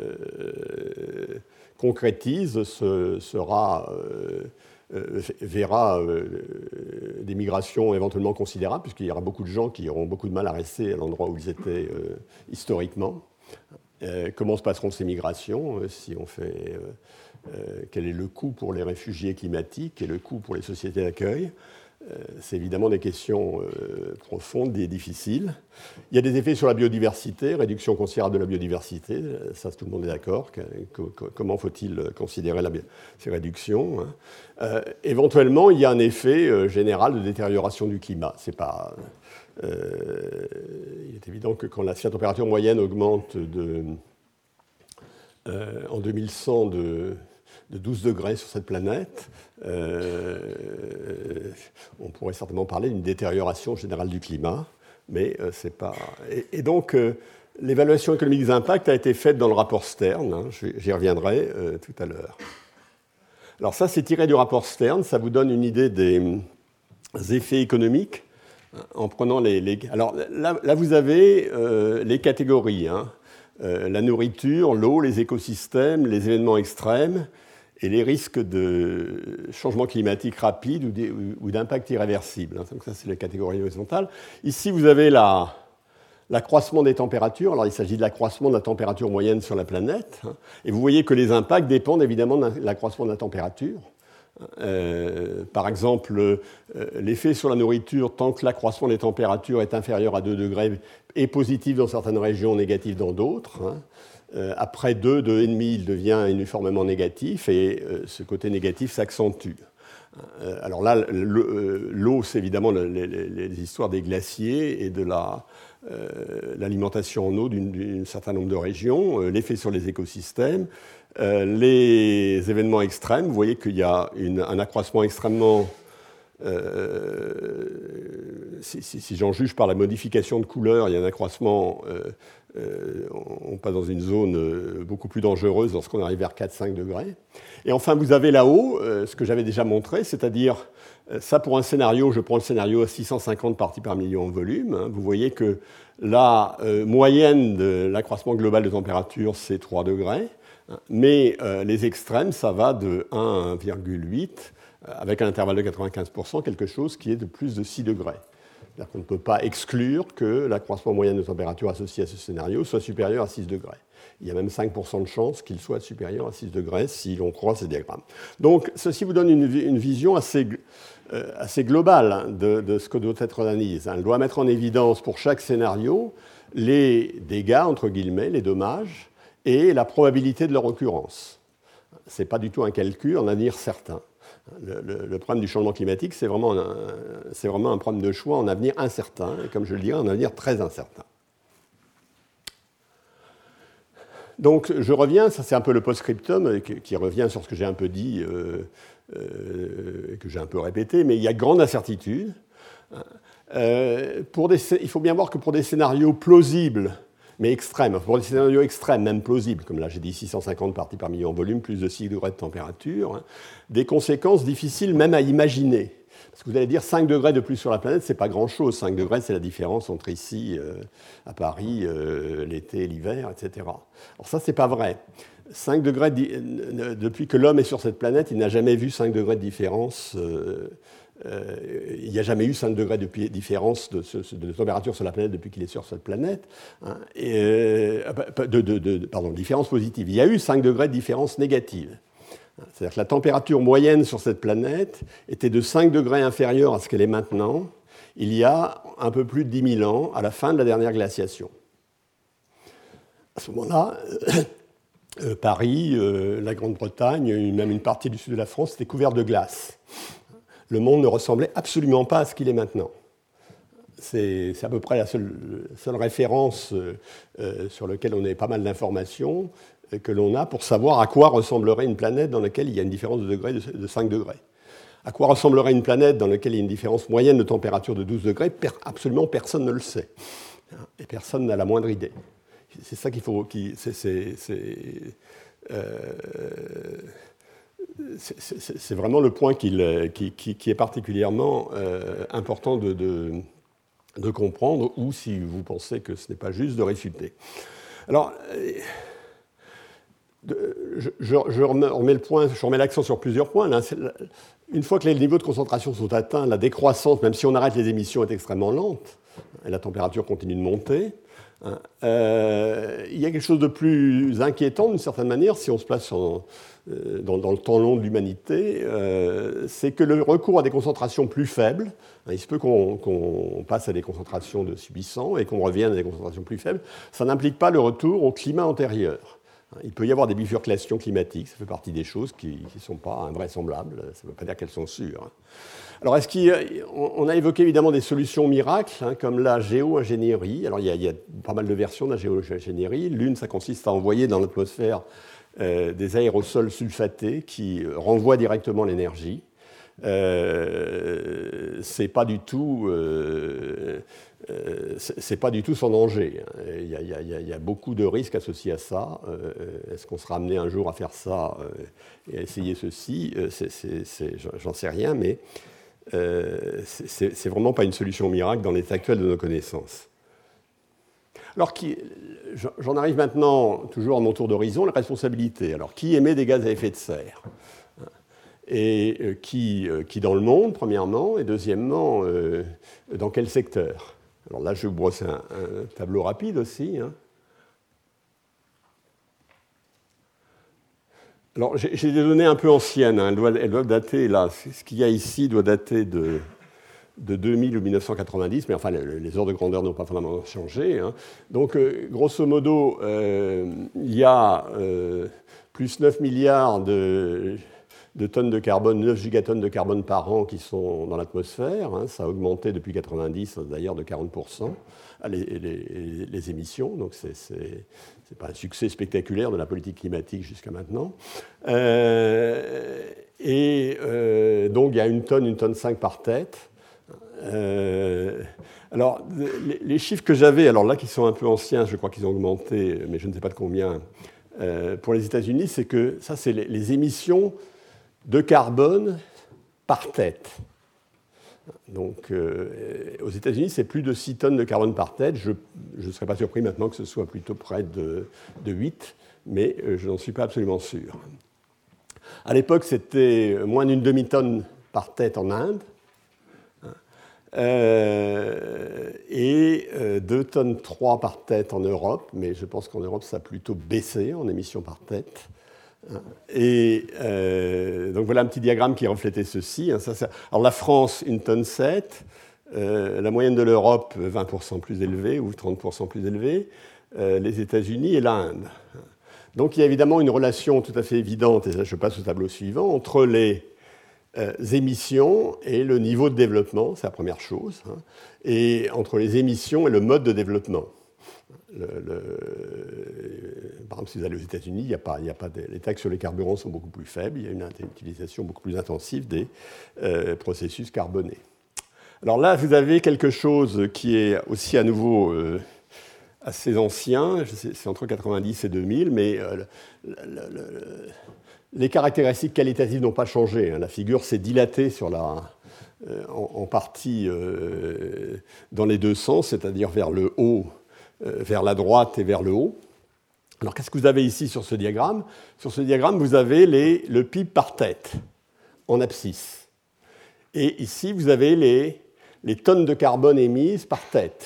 concrétise, ce, sera... Euh, Euh, verra euh, des migrations éventuellement considérables, puisqu'il y aura beaucoup de gens qui auront beaucoup de mal à rester à l'endroit où ils étaient euh, historiquement. Euh, comment se passeront ces migrations euh, si on fait, euh, euh, quel est le coût pour les réfugiés climatiques et le coût pour les sociétés d'accueil? Euh, c'est évidemment des questions euh, profondes et difficiles. Il y a des effets sur la biodiversité, réduction considérable de la biodiversité, ça tout le monde est d'accord. Que, que, comment faut-il considérer la, ces réductions, hein. euh, Éventuellement, il y a un effet euh, général de détérioration du climat. C'est pas, euh, il est évident que quand la, si la température moyenne augmente de, euh, en deux mille cent de... de douze degrés sur cette planète, euh, on pourrait certainement parler d'une détérioration générale du climat, mais euh, c'est pas... Et, et donc, euh, l'évaluation économique des impacts a été faite dans le rapport Stern, hein, j'y reviendrai euh, tout à l'heure. Alors ça, c'est tiré du rapport Stern, ça vous donne une idée des effets économiques, hein, en prenant les... les... Alors là, là, vous avez euh, les catégories, hein, euh, la nourriture, l'eau, les écosystèmes, les événements extrêmes, et les risques de changement climatique rapide ou, des, ou d'impact irréversible. Donc ça, c'est la catégorie horizontale. Ici, vous avez la, l'accroissement des températures. Alors, il s'agit de l'accroissement de la température moyenne sur la planète. Et vous voyez que les impacts dépendent évidemment de l'accroissement de la température. Euh, par exemple, euh, l'effet sur la nourriture, tant que l'accroissement des températures est inférieur à deux degrés, est positif dans certaines régions, négatif dans d'autres. Hein. euh, après deux, deux virgule cinq, il devient uniformément négatif et euh, ce côté négatif s'accentue. Euh, alors là, l'eau, c'est évidemment les, les, les histoires des glaciers et de la, euh, l'alimentation en eau d'un certain nombre de régions, euh, l'effet sur les écosystèmes, euh, les événements extrêmes. Vous voyez qu'il y a une, un accroissement extrêmement... Euh, si, si, si j'en juge par la modification de couleur, il y a un accroissement, euh, euh, on passe dans une zone euh, beaucoup plus dangereuse lorsqu'on arrive vers quatre à cinq degrés. Et enfin, vous avez là-haut euh, ce que j'avais déjà montré, c'est-à-dire, euh, ça pour un scénario, je prends le scénario à six cent cinquante parties par million en volume, hein, vous voyez que la euh, moyenne de l'accroissement global de température, c'est trois degrés, hein, mais euh, les extrêmes, ça va de un à un virgule huit, avec un intervalle de quatre-vingt-quinze pour cent, quelque chose qui est de plus de six degrés. C'est-à-dire qu'on ne peut pas exclure que l'accroissement moyen de température associé à ce scénario soit supérieur à six degrés. Il y a même cinq pour cent de chances qu'il soit supérieur à six degrés si l'on croit ces diagrammes. Donc, ceci vous donne une, une vision assez, euh, assez globale de, de ce que doit être l'analyse. Elle doit mettre en évidence pour chaque scénario les dégâts, entre guillemets, les dommages, et la probabilité de leur occurrence. Ce n'est pas du tout un calcul en avenir certain. Le, le, le problème du changement climatique, c'est vraiment, un, c'est vraiment un problème de choix en avenir incertain, et comme je le dirais, en avenir très incertain. Donc, je reviens, ça c'est un peu le post-scriptum qui, qui revient sur ce que j'ai un peu dit, euh, euh, que j'ai un peu répété, mais il y a grande incertitude. Euh, pour des, il faut bien voir que pour des scénarios plausibles, mais extrêmes, pour des scénarios extrêmes, même plausibles, comme là j'ai dit six cent cinquante parties par million en volume, plus de six degrés de température, hein, des conséquences difficiles même à imaginer. Parce que vous allez dire cinq degrés de plus sur la planète, c'est pas grand-chose. cinq degrés, c'est la différence entre ici, euh, à Paris, euh, l'été et l'hiver, et cetera. Alors ça, c'est pas vrai. cinq degrés, de, depuis que l'homme est sur cette planète, il n'a jamais vu cinq degrés de différence. Euh, Euh, il n'y a jamais eu cinq degrés de différence de, de température sur la planète depuis qu'il est sur cette planète. Hein, et, euh, de, de, de, pardon, différence positive. Il y a eu cinq degrés de différence négative. C'est-à-dire que la température moyenne sur cette planète était de cinq degrés inférieure à ce qu'elle est maintenant, il y a un peu plus de dix mille ans, à la fin de la dernière glaciation. À ce moment-là, euh, Paris, euh, la Grande-Bretagne, même une partie du sud de la France, était couvert de glace. Le monde ne ressemblait absolument pas à ce qu'il est maintenant. C'est, c'est à peu près la seule, seule référence euh, sur laquelle on a pas mal d'informations euh, que l'on a pour savoir à quoi ressemblerait une planète dans laquelle il y a une différence de, degré, de, de cinq degrés. À quoi ressemblerait une planète dans laquelle il y a une différence moyenne de température de douze degrés, per, absolument personne ne le sait. Et personne n'a la moindre idée. C'est ça qu'il faut... Qui, c'est, c'est, c'est, euh, C'est, c'est, c'est vraiment le point qui, qui, qui est particulièrement euh, important de, de, de comprendre, ou si vous pensez que ce n'est pas juste, de réfuter. Alors, de, je, je, je remets le point, je remets l'accent sur plusieurs points. Là, une fois que les niveaux de concentration sont atteints, la décroissance, même si on arrête les émissions, est extrêmement lente, et la température continue de monter. Euh, il y a quelque chose de plus inquiétant, d'une certaine manière, si on se place en, euh, dans, dans le temps long de l'humanité, euh, c'est que le recours à des concentrations plus faibles, hein, il se peut qu'on, qu'on passe à des concentrations de six cents et qu'on revienne à des concentrations plus faibles, ça n'implique pas le retour au climat antérieur. Il peut y avoir des bifurcations climatiques, ça fait partie des choses qui ne sont pas invraisemblables, ça ne veut pas dire qu'elles sont sûres. Alors, est-ce qu'il, on a évoqué évidemment des solutions miracles, hein, comme la géo-ingénierie. Alors, il y, a, il y a pas mal de versions de la géo-ingénierie. L'une, ça consiste à envoyer dans l'atmosphère euh, des aérosols sulfatés qui renvoient directement l'énergie. Euh, c'est pas du tout... Euh, Euh, c'est pas du tout sans danger. Il y, a, il, y a, il y a beaucoup de risques associés à ça. Euh, est-ce qu'on sera amené un jour à faire ça euh, et à essayer ceci euh, c'est, c'est, c'est, j'en sais rien, mais euh, c'est, c'est vraiment pas une solution miracle dans l'état actuel de nos connaissances. Alors, qui, j'en arrive maintenant, toujours à mon tour d'horizon, la responsabilité. Alors, qui émet des gaz à effet de serre ? Et qui, qui dans le monde, premièrement, et deuxièmement, euh, dans quel secteur ? Alors là, je vous brosse un, un tableau rapide aussi. Hein. Alors, j'ai, j'ai des données un peu anciennes. Hein. Elles, doivent, elles doivent dater, là, ce qu'il y a ici doit dater de, de deux mille ou mille neuf cent quatre-vingt-dix, mais enfin, les, les ordres de grandeur n'ont pas vraiment changé. Hein. Donc, euh, grosso modo, euh, il y a euh, plus neuf milliards de, de tonnes de carbone, neuf gigatonnes de carbone par an qui sont dans l'atmosphère. Hein. Ça a augmenté depuis quatre-vingt-dix, d'ailleurs, de quarante pour cent les, les, les émissions. Donc, c'est, c'est, c'est pas un succès spectaculaire de la politique climatique jusqu'à maintenant. Euh, et euh, donc, il y a une tonne, une tonne cinq par tête. Euh, alors, les, les chiffres que j'avais, alors là, qui sont un peu anciens, je crois qu'ils ont augmenté, mais je ne sais pas de combien, euh, pour les États-Unis, c'est que ça, c'est les, les émissions de carbone par tête. Donc, euh, aux États-Unis, c'est plus de six tonnes de carbone par tête. Je ne serais pas surpris maintenant que ce soit plutôt près de, de huit, mais euh, je n'en suis pas absolument sûr. À l'époque, c'était moins d'une demi-tonne par tête en Inde. Euh, et euh, deux tonnes trois par tête en Europe, mais je pense qu'en Europe, ça a plutôt baissé en émissions par tête. Et euh, donc voilà un petit diagramme qui reflétait ceci. Hein, ça, ça, alors la France, une tonne sept, euh, la moyenne de l'Europe, vingt pour cent plus élevée ou trente pour cent plus élevée, euh, les États-Unis et l'Inde. Donc il y a évidemment une relation tout à fait évidente, et là je passe au tableau suivant, entre les Euh, émissions et le niveau de développement, c'est la première chose, hein, et entre les émissions et le mode de développement. Le, le, par exemple, si vous allez aux États-Unis, il y a pas, il y a pas de, les taxes sur les carburants sont beaucoup plus faibles, il y a une utilisation beaucoup plus intensive des euh, processus carbonés. Alors là, vous avez quelque chose qui est aussi à nouveau euh, assez ancien, c'est entre quatre-vingt-dix et deux mille, mais euh, le, le, le, les caractéristiques qualitatives n'ont pas changé. La figure s'est dilatée sur la, euh, en, en partie euh, dans les deux sens, c'est-à-dire vers le haut, euh, vers la droite et vers le haut. Alors, qu'est-ce que vous avez ici sur ce diagramme? Sur ce diagramme, vous avez les, le P I B par tête, en abscisse. Et ici, vous avez les, les tonnes de carbone émises par tête.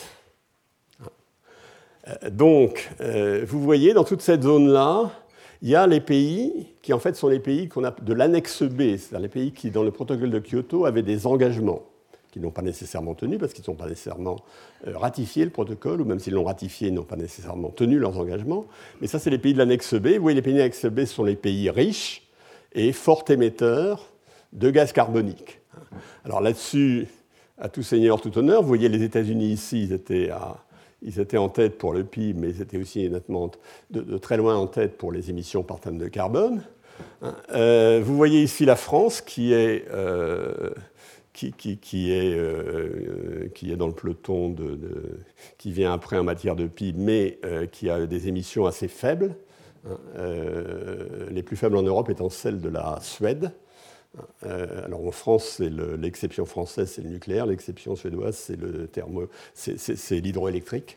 Donc, euh, vous voyez, dans toute cette zone-là, il y a les pays qui, en fait, sont les pays qu'on a de l'annexe B, c'est-à-dire les pays qui, dans le protocole de Kyoto, avaient des engagements qu'ils n'ont pas nécessairement tenus, parce qu'ils n'ont pas nécessairement ratifié le protocole, ou même s'ils l'ont ratifié, ils n'ont pas nécessairement tenu leurs engagements. Mais ça, c'est les pays de l'annexe B. Vous voyez, les pays de l'annexe B sont les pays riches et forts émetteurs de gaz carbonique. Alors là-dessus, à tout seigneur, tout honneur, vous voyez les États-Unis ici, ils étaient à... Ils étaient en tête pour le P I B, mais ils étaient aussi nettement de, de très loin en tête pour les émissions par tonne de carbone. Euh, vous voyez ici la France qui est, euh, qui, qui, qui, est, euh, qui est dans le peloton de, de, qui vient après en matière de P I B, mais euh, qui a des émissions assez faibles. Euh, les plus faibles en Europe étant celles de la Suède. Euh, alors en France, c'est le, l'exception française, c'est le nucléaire, l'exception suédoise, c'est, le thermo, c'est, c'est, c'est l'hydroélectrique.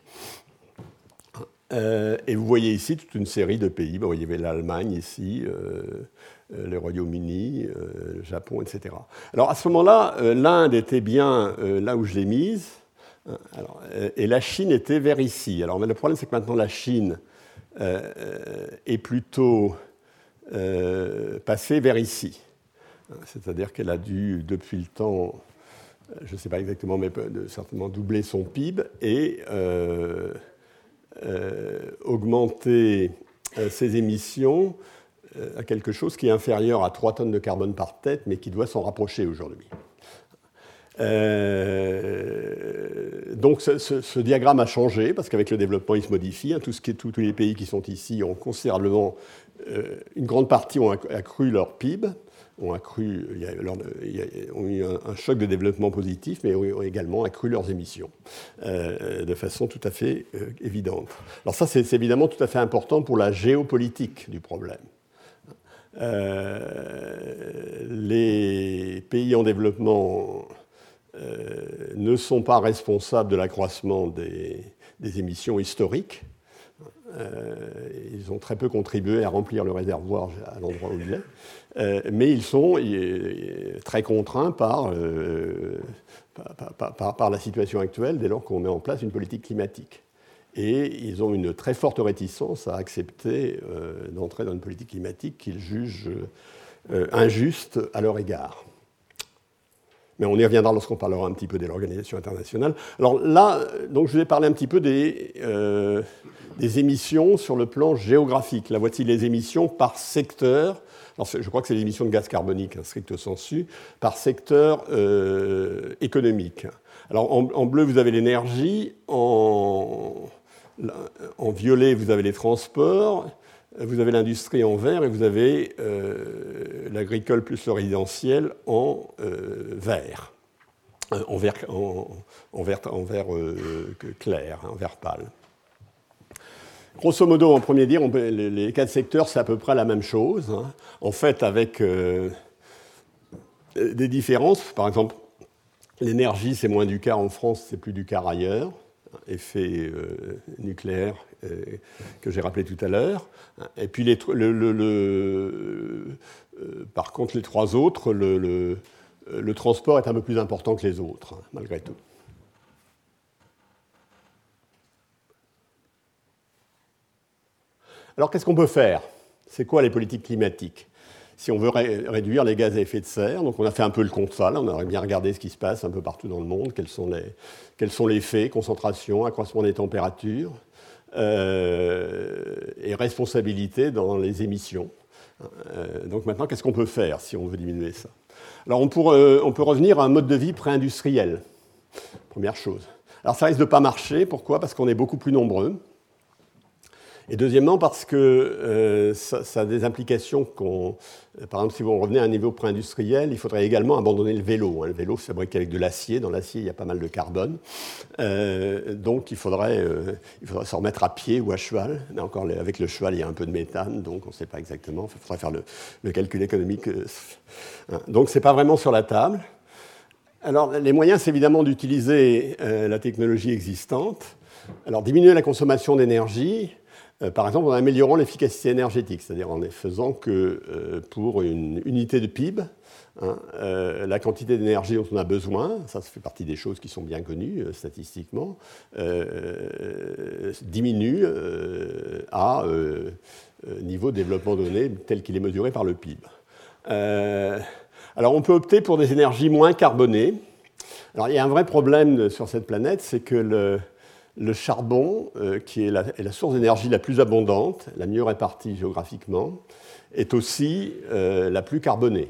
Euh, et vous voyez ici toute une série de pays. Bon, il y avait l'Allemagne ici, euh, le Royaume-Uni, euh, le Japon, et cetera. Alors à ce moment-là, euh, l'Inde était bien euh, là où je l'ai mise, alors, euh, et la Chine était vers ici. Alors mais le problème, c'est que maintenant la Chine euh, est plutôt euh, passée vers ici. C'est-à-dire qu'elle a dû, depuis le temps, je ne sais pas exactement, mais certainement doubler son P I B et euh, euh, augmenter euh, ses émissions euh, à quelque chose qui est inférieur à trois tonnes de carbone par tête, mais qui doit s'en rapprocher aujourd'hui. Euh, donc ce, ce, ce diagramme a changé, parce qu'avec le développement, il se modifie. Hein, tout ce qui est, tous les pays qui sont ici ont considérablement, euh, une grande partie ont accru leur P I B, ont, accru, il y a, il y a, ont eu un, un choc de développement positif, mais ont également accru leurs émissions euh, de façon tout à fait euh, évidente. Alors ça, c'est, c'est évidemment tout à fait important pour la géopolitique du problème. Euh, les pays en développement euh, ne sont pas responsables de l'accroissement des, des émissions historiques. Euh, ils ont très peu contribué à remplir le réservoir à l'endroit où il est, euh, mais ils sont euh, très contraints par, euh, par, par, par, par la situation actuelle dès lors qu'on met en place une politique climatique. Et ils ont une très forte réticence à accepter euh, d'entrer dans une politique climatique qu'ils jugent euh, injuste à leur égard. Mais on y reviendra lorsqu'on parlera un petit peu de l'organisation internationale. Alors là, donc, je vous ai parlé un petit peu des, euh, des émissions sur le plan géographique. Là, voici les émissions par secteur. Alors, je crois que c'est les émissions de gaz carbonique, hein, stricto sensu, par secteur euh, économique. Alors, en, en bleu, vous avez l'énergie. En, en violet, vous avez les transports. Vous avez l'industrie en vert et vous avez euh, l'agricole plus le résidentiel en euh, vert, en vert, en, en vert, en vert euh, clair, en vert pâle. Grosso modo, en premier dire, on peut, les, les quatre secteurs, c'est à peu près la même chose. Hein. En fait, avec euh, des différences. Par exemple, l'énergie, c'est moins du quart en France, c'est plus du quart ailleurs. Effet euh, nucléaire euh, que j'ai rappelé tout à l'heure. Et puis, les, le, le, le, euh, par contre, les trois autres, le, le, le transport est un peu plus important que les autres, hein, malgré tout. Alors, qu'est-ce qu'on peut faire? C'est quoi les politiques climatiques? Si on veut ré- réduire les gaz à effet de serre, donc on a fait un peu le constat, là, on a bien regardé ce qui se passe un peu partout dans le monde, quels sont les, quels sont les faits, concentration, accroissement des températures, euh, et responsabilité dans les émissions. Euh, donc maintenant, qu'est-ce qu'on peut faire si on veut diminuer ça? Alors on, pour, euh, on peut revenir à un mode de vie pré-industriel, première chose. Alors ça risque de ne pas marcher, pourquoi? Parce qu'on est beaucoup plus nombreux. Et deuxièmement, parce que euh, ça, ça a des implications qu'on... Par exemple, si vous revenez à un niveau pré-industriel, il faudrait également abandonner le vélo. Hein. Le vélo, c'est fabriqué avec de l'acier. Dans l'acier, il y a pas mal de carbone. Euh, donc, il faudrait, euh, il faudrait se remettre à pied ou à cheval. Mais encore, avec le cheval, il y a un peu de méthane, donc on ne sait pas exactement. Il faudrait faire le, le calcul économique. Hein. Donc, ce n'est pas vraiment sur la table. Alors, les moyens, c'est évidemment d'utiliser euh, la technologie existante. Alors, diminuer la consommation d'énergie... Euh, par exemple, en améliorant l'efficacité énergétique, c'est-à-dire en faisant que euh, pour une unité de P I B, hein, euh, la quantité d'énergie dont on a besoin, ça, ça fait partie des choses qui sont bien connues euh, statistiquement, euh, diminue euh, à euh, niveau de développement donné tel qu'il est mesuré par le P I B. Euh, alors, on peut opter pour des énergies moins carbonées. Alors, il y a un vrai problème sur cette planète, c'est que le... Le charbon, euh, qui est la, est la source d'énergie la plus abondante, la mieux répartie géographiquement, est aussi euh, la plus carbonée.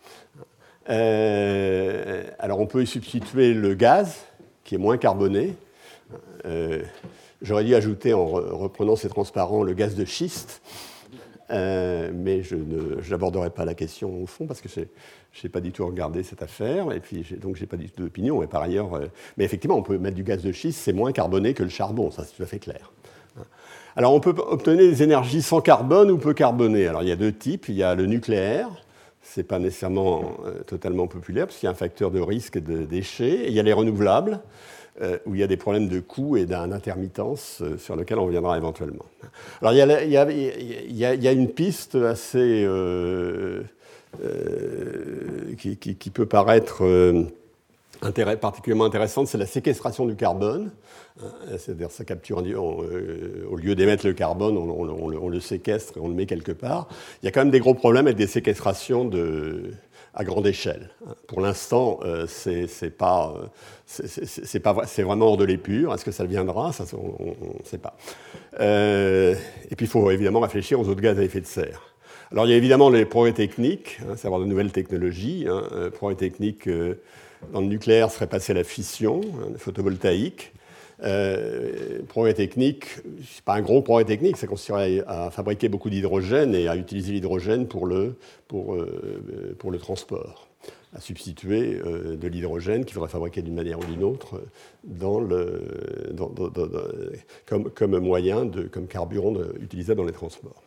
Euh, alors on peut y substituer le gaz, qui est moins carboné. Euh, j'aurais dû ajouter, en re- reprenant ces transparents, le gaz de schiste, euh, mais je n'aborderai pas la question au fond, parce que c'est... Je n'ai pas du tout regardé cette affaire, et puis donc je n'ai pas du tout d'opinion. Et par ailleurs, euh, mais effectivement, on peut mettre du gaz de schiste, c'est moins carboné que le charbon, ça c'est tout à fait clair. Alors on peut obtenir des énergies sans carbone ou peu carbonées. Alors il y a deux types, il y a le nucléaire, ce n'est pas nécessairement euh, totalement populaire, parce qu'il y a un facteur de risque de déchets, et il y a les renouvelables, euh, où il y a des problèmes de coût et d'intermittence euh, sur lesquels on reviendra éventuellement. Alors il y a, il y a, il y a, il y a une piste assez... Euh, Euh, qui, qui, qui peut paraître euh, intérêt, particulièrement intéressante, c'est la séquestration du carbone. Hein, c'est-à-dire ça capture, on, euh, au lieu d'émettre le carbone, on, on, on, on le séquestre et on le met quelque part. Il y a quand même des gros problèmes avec des séquestrations de, à grande échelle. Pour l'instant, euh, c'est, c'est, pas, c'est, c'est, c'est, pas, c'est vraiment hors de l'épure. Est-ce que ça viendra? Ça, on ne sait pas. Euh, et puis il faut évidemment réfléchir aux autres gaz à effet de serre. Alors, il y a évidemment les progrès techniques, hein, savoir de nouvelles technologies. Hein, euh, progrès techniques euh, dans le nucléaire serait passé à la fission, hein, le photovoltaïque. Euh, progrès techniques, c'est pas un gros progrès technique, ça consisterait à fabriquer beaucoup d'hydrogène et à utiliser l'hydrogène pour le, pour, euh, pour le transport, à substituer euh, de l'hydrogène qu'il faudrait fabriquer d'une manière ou d'une autre dans le, dans, dans, dans, comme, comme moyen, de, comme carburant de, utilisable dans les transports.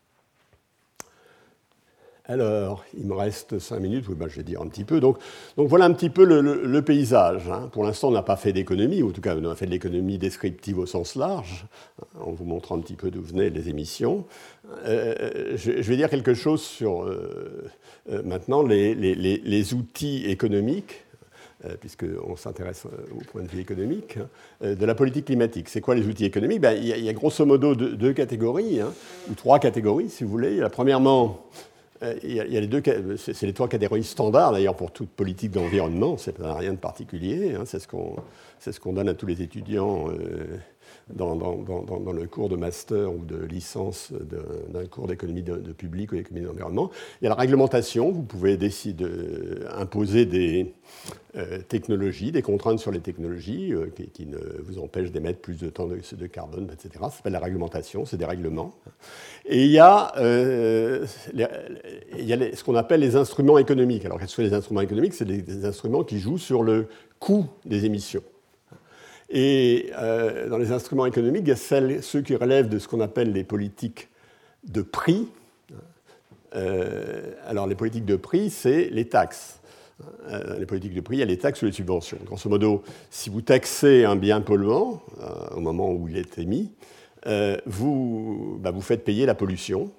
Alors, il me reste cinq minutes, oui, ben, je vais dire un petit peu. Donc, donc voilà un petit peu le, le, le paysage. Hein. Pour l'instant, on n'a pas fait d'économie, ou en tout cas, on a fait de l'économie descriptive au sens large, en vous montrant un petit peu d'où venaient les émissions. Euh, je, je vais dire quelque chose sur, euh, euh, maintenant, les, les, les, les outils économiques, euh, puisqu'on s'intéresse au point de vue économique, hein, de la politique climatique. C'est quoi les outils économiques? Ben, il, y a, il y a grosso modo deux, deux catégories, hein, ou trois catégories, si vous voulez. La premièrement... il y a, il y a les deux, c'est, c'est les trois catégories standards, d'ailleurs, pour toute politique d'environnement. Ça n'a rien de particulier. Hein, c'est, ce qu'on, c'est ce qu'on donne à tous les étudiants euh, dans, dans, dans, dans le cours de master ou de licence de, d'un cours d'économie de, de public ou d'économie de l'environnement. Il y a la réglementation. Vous pouvez décider, euh, imposer des euh, technologies, des contraintes sur les technologies euh, qui, qui ne vous empêchent d'émettre plus de temps de, de carbone, et cetera. Ça s'appelle la réglementation, c'est des règlements. Et il y a, euh, les, il y a les, ce qu'on appelle les instruments économiques. Alors, qu'est-ce que sont les instruments économiques? C'est des, des instruments qui jouent sur le coût des émissions. Et euh, dans les instruments économiques, il y a celles, ceux qui relèvent de ce qu'on appelle les politiques de prix. Euh, alors, les politiques de prix, c'est les taxes. Euh, les politiques de prix, il y a les taxes ou les subventions. Grosso modo, si vous taxez un bien polluant euh, au moment où il est émis, euh, vous, bah, vous faites payer la pollution.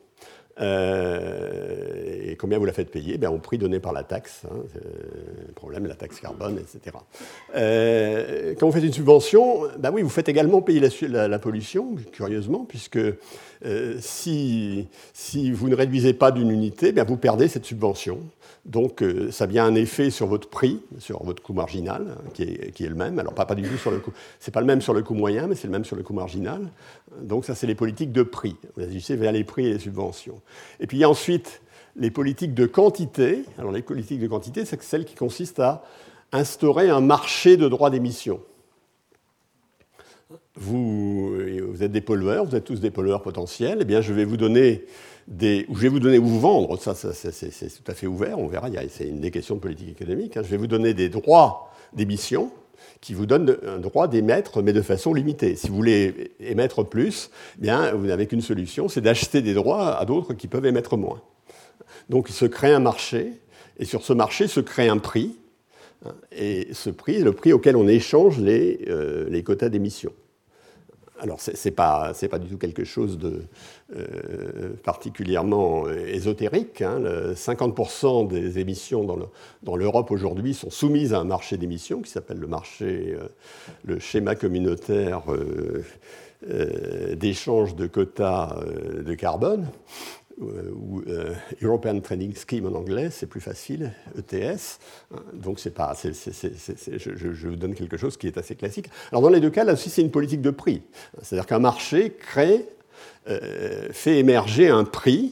Euh, et combien vous la faites payer? Ben, au prix donné par la taxe. Hein, le problème, la taxe carbone, et cetera. Euh, quand vous faites une subvention, ben oui, vous faites également payer la, la, la pollution, curieusement, puisque euh, si, si vous ne réduisez pas d'une unité, ben, vous perdez cette subvention. Donc, euh, ça a bien un effet sur votre prix, sur votre coût marginal, hein, qui, est, qui est le même. Alors, pas, pas du tout sur le coût. C'est pas le même sur le coût moyen, mais c'est le même sur le coût marginal. Donc, ça, c'est les politiques de prix. Vous agissez vers les prix et les subventions. Et puis, il y a ensuite les politiques de quantité. Alors, les politiques de quantité, c'est celles qui consistent à instaurer un marché de droits d'émission. Vous, vous êtes des pollueurs, vous êtes tous des pollueurs potentiels. Eh bien, je vais vous donner des, ou je vais vous donner ou vous vendre. Ça, ça c'est, c'est, c'est tout à fait ouvert. On verra. Il y a, c'est une des questions de politique économique. Hein. Je vais vous donner des droits d'émission qui vous donnent un droit d'émettre, mais de façon limitée. Si vous voulez émettre plus, eh bien, vous n'avez qu'une solution, c'est d'acheter des droits à d'autres qui peuvent émettre moins. Donc, il se crée un marché, et sur ce marché se crée un prix. Et ce prix est le prix auquel on échange les, euh, les quotas d'émission. Alors, ce n'est pas, c'est pas du tout quelque chose de euh, particulièrement ésotérique. Hein. Le cinquante pour cent des émissions dans, le, dans l'Europe aujourd'hui sont soumises à un marché d'émissions qui s'appelle le marché, euh, le schéma communautaire euh, euh, d'échange de quotas euh, de carbone, ou euh, European Trading Scheme en anglais, c'est plus facile, E T S. Donc, c'est pas, c'est, c'est, c'est, c'est, je, je vous donne quelque chose qui est assez classique. Alors, dans les deux cas, là aussi, c'est une politique de prix. C'est-à-dire qu'un marché crée, euh, fait émerger un prix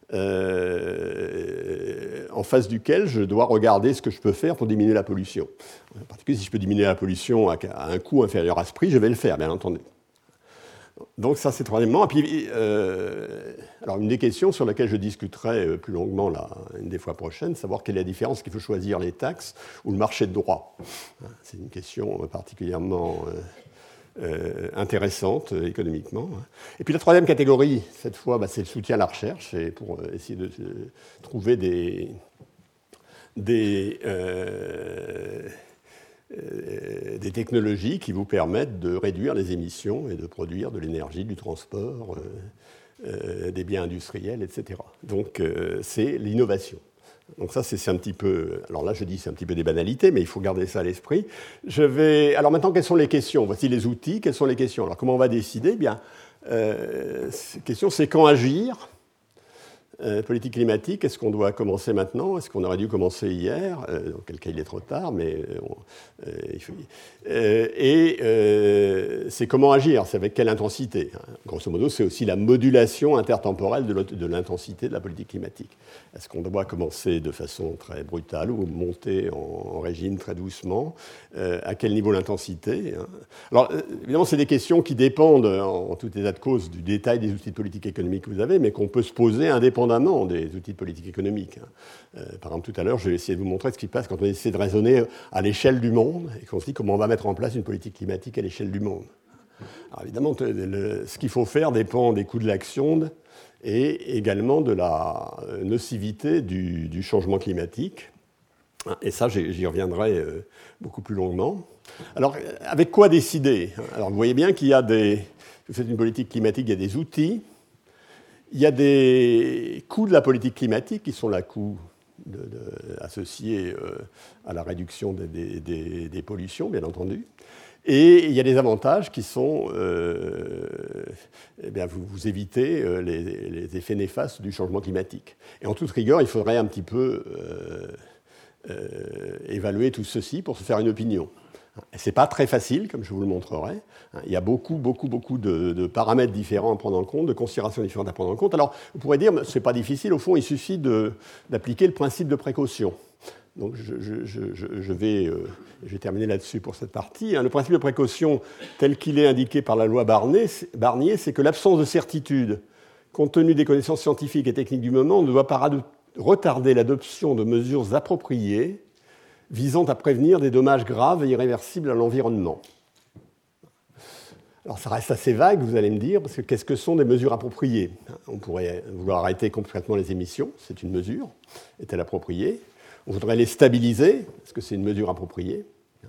euh, en face duquel je dois regarder ce que je peux faire pour diminuer la pollution. En particulier, si je peux diminuer la pollution à, à un coût inférieur à ce prix, je vais le faire, bien entendu. Donc ça, c'est troisièmement. Et puis, euh, alors une des questions sur laquelles je discuterai plus longuement là, une des fois prochaines, savoir quelle est la différence qu'il faut choisir les taxes ou le marché de droit. C'est une question particulièrement euh, euh, intéressante euh, économiquement. Et puis la troisième catégorie, cette fois, bah, c'est le soutien à la recherche, et pour essayer de, de trouver des... des euh, Euh, des technologies qui vous permettent de réduire les émissions et de produire de l'énergie, du transport, euh, euh, des biens industriels, et cetera. Donc, euh, c'est l'innovation. Donc ça, c'est, c'est un petit peu... Alors là, je dis c'est un petit peu des banalités, mais il faut garder ça à l'esprit. Je vais... Alors maintenant, quelles sont les questions? Voici les outils, quelles sont les questions? Alors, comment on va décider? Bien, euh, la question, c'est quand agir? Euh, politique climatique, est-ce qu'on doit commencer maintenant? Est-ce qu'on aurait dû commencer hier? euh, Dans quel cas il est trop tard, mais on, euh, il faut... euh, et euh, c'est comment agir? C'est avec quelle intensité? Grosso modo, c'est aussi la modulation intertemporelle de, de l'intensité de la politique climatique. Est-ce qu'on doit commencer de façon très brutale ou monter en, en régime très doucement? euh, À quel niveau l'intensité? Alors, évidemment, c'est des questions qui dépendent, en, en tout état de cause, du détail des outils de politique économique que vous avez, mais qu'on peut se poser indépendamment des outils de politique économique. Euh, par exemple, tout à l'heure, je vais essayer de vous montrer ce qui se passe quand on essaie de raisonner à l'échelle du monde et qu'on se dit comment on va mettre en place une politique climatique à l'échelle du monde. Alors évidemment, le, ce qu'il faut faire dépend des coûts de l'action et également de la nocivité du, du changement climatique. Et ça, j'y reviendrai beaucoup plus longuement. Alors, avec quoi décider? Alors, vous voyez bien qu'il y a des... Vous faites une politique climatique, il y a des outils. Il y a des coûts de la politique climatique qui sont les coûts de, de, associés euh, à la réduction des, des, des, des pollutions, bien entendu. Et il y a des avantages qui sont, euh, eh bien, vous, vous évitez euh, les, les effets néfastes du changement climatique. Et en toute rigueur, il faudrait un petit peu euh, euh, évaluer tout ceci pour se faire une opinion. Ce n'est pas très facile, comme je vous le montrerai. Il y a beaucoup, beaucoup, beaucoup de, de paramètres différents à prendre en compte, de considérations différentes à prendre en compte. Alors, vous pourrez dire, ce n'est pas difficile, au fond, il suffit de, d'appliquer le principe de précaution. Donc, je, je, je, je, vais, euh, je vais terminer là-dessus pour cette partie. Le principe de précaution, tel qu'il est indiqué par la loi Barnier, c'est que l'absence de certitude, compte tenu des connaissances scientifiques et techniques du moment, ne doit pas retarder l'adoption de mesures appropriées visant à prévenir des dommages graves et irréversibles à l'environnement. Alors, ça reste assez vague, vous allez me dire, parce que qu'est-ce que sont des mesures appropriées ? On pourrait vouloir arrêter complètement les émissions, c'est une mesure, est-elle appropriée ? On voudrait les stabiliser, est-ce que c'est une mesure appropriée ?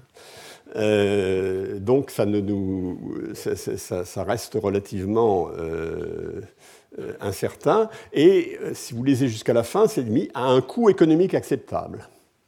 euh, Donc, ça, ne nous, ça, ça, ça reste relativement euh, incertain. Et si vous lisez jusqu'à la fin, c'est mis à un coût économique acceptable.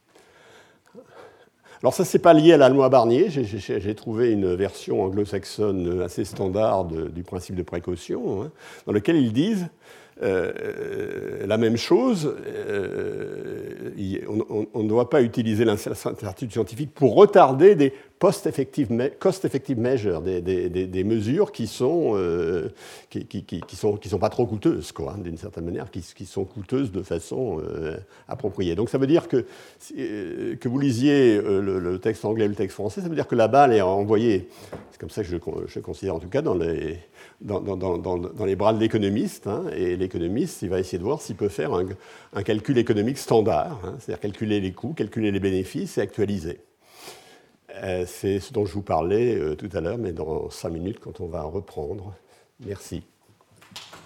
Alors ça, ce n'est pas lié à la loi Barnier. J'ai, j'ai, j'ai trouvé une version anglo-saxonne assez standard de, du principe de précaution, hein, dans lequel ils disent euh, la même chose. Euh, on, on ne doit pas utiliser l'incertitude scientifique pour retarder des post-effective cost-effective measures, des, des, des, des mesures qui sont, euh, qui, qui, qui, qui sont, qui sont pas trop coûteuses, quoi, hein, d'une certaine manière, qui, qui sont coûteuses de façon euh, appropriée. Donc ça veut dire que, euh, que vous lisiez euh, le, le texte anglais ou le texte français, ça veut dire que la balle est envoyée, c'est comme ça que je, je considère en tout cas, dans les, dans, dans, dans, dans les bras de l'économiste, hein, et l'économiste, il va essayer de voir s'il peut faire un, un calcul économique standard, hein, c'est-à-dire calculer les coûts, calculer les bénéfices et actualiser. C'est ce dont je vous parlais tout à l'heure, mais dans cinq minutes, quand on va reprendre. Merci.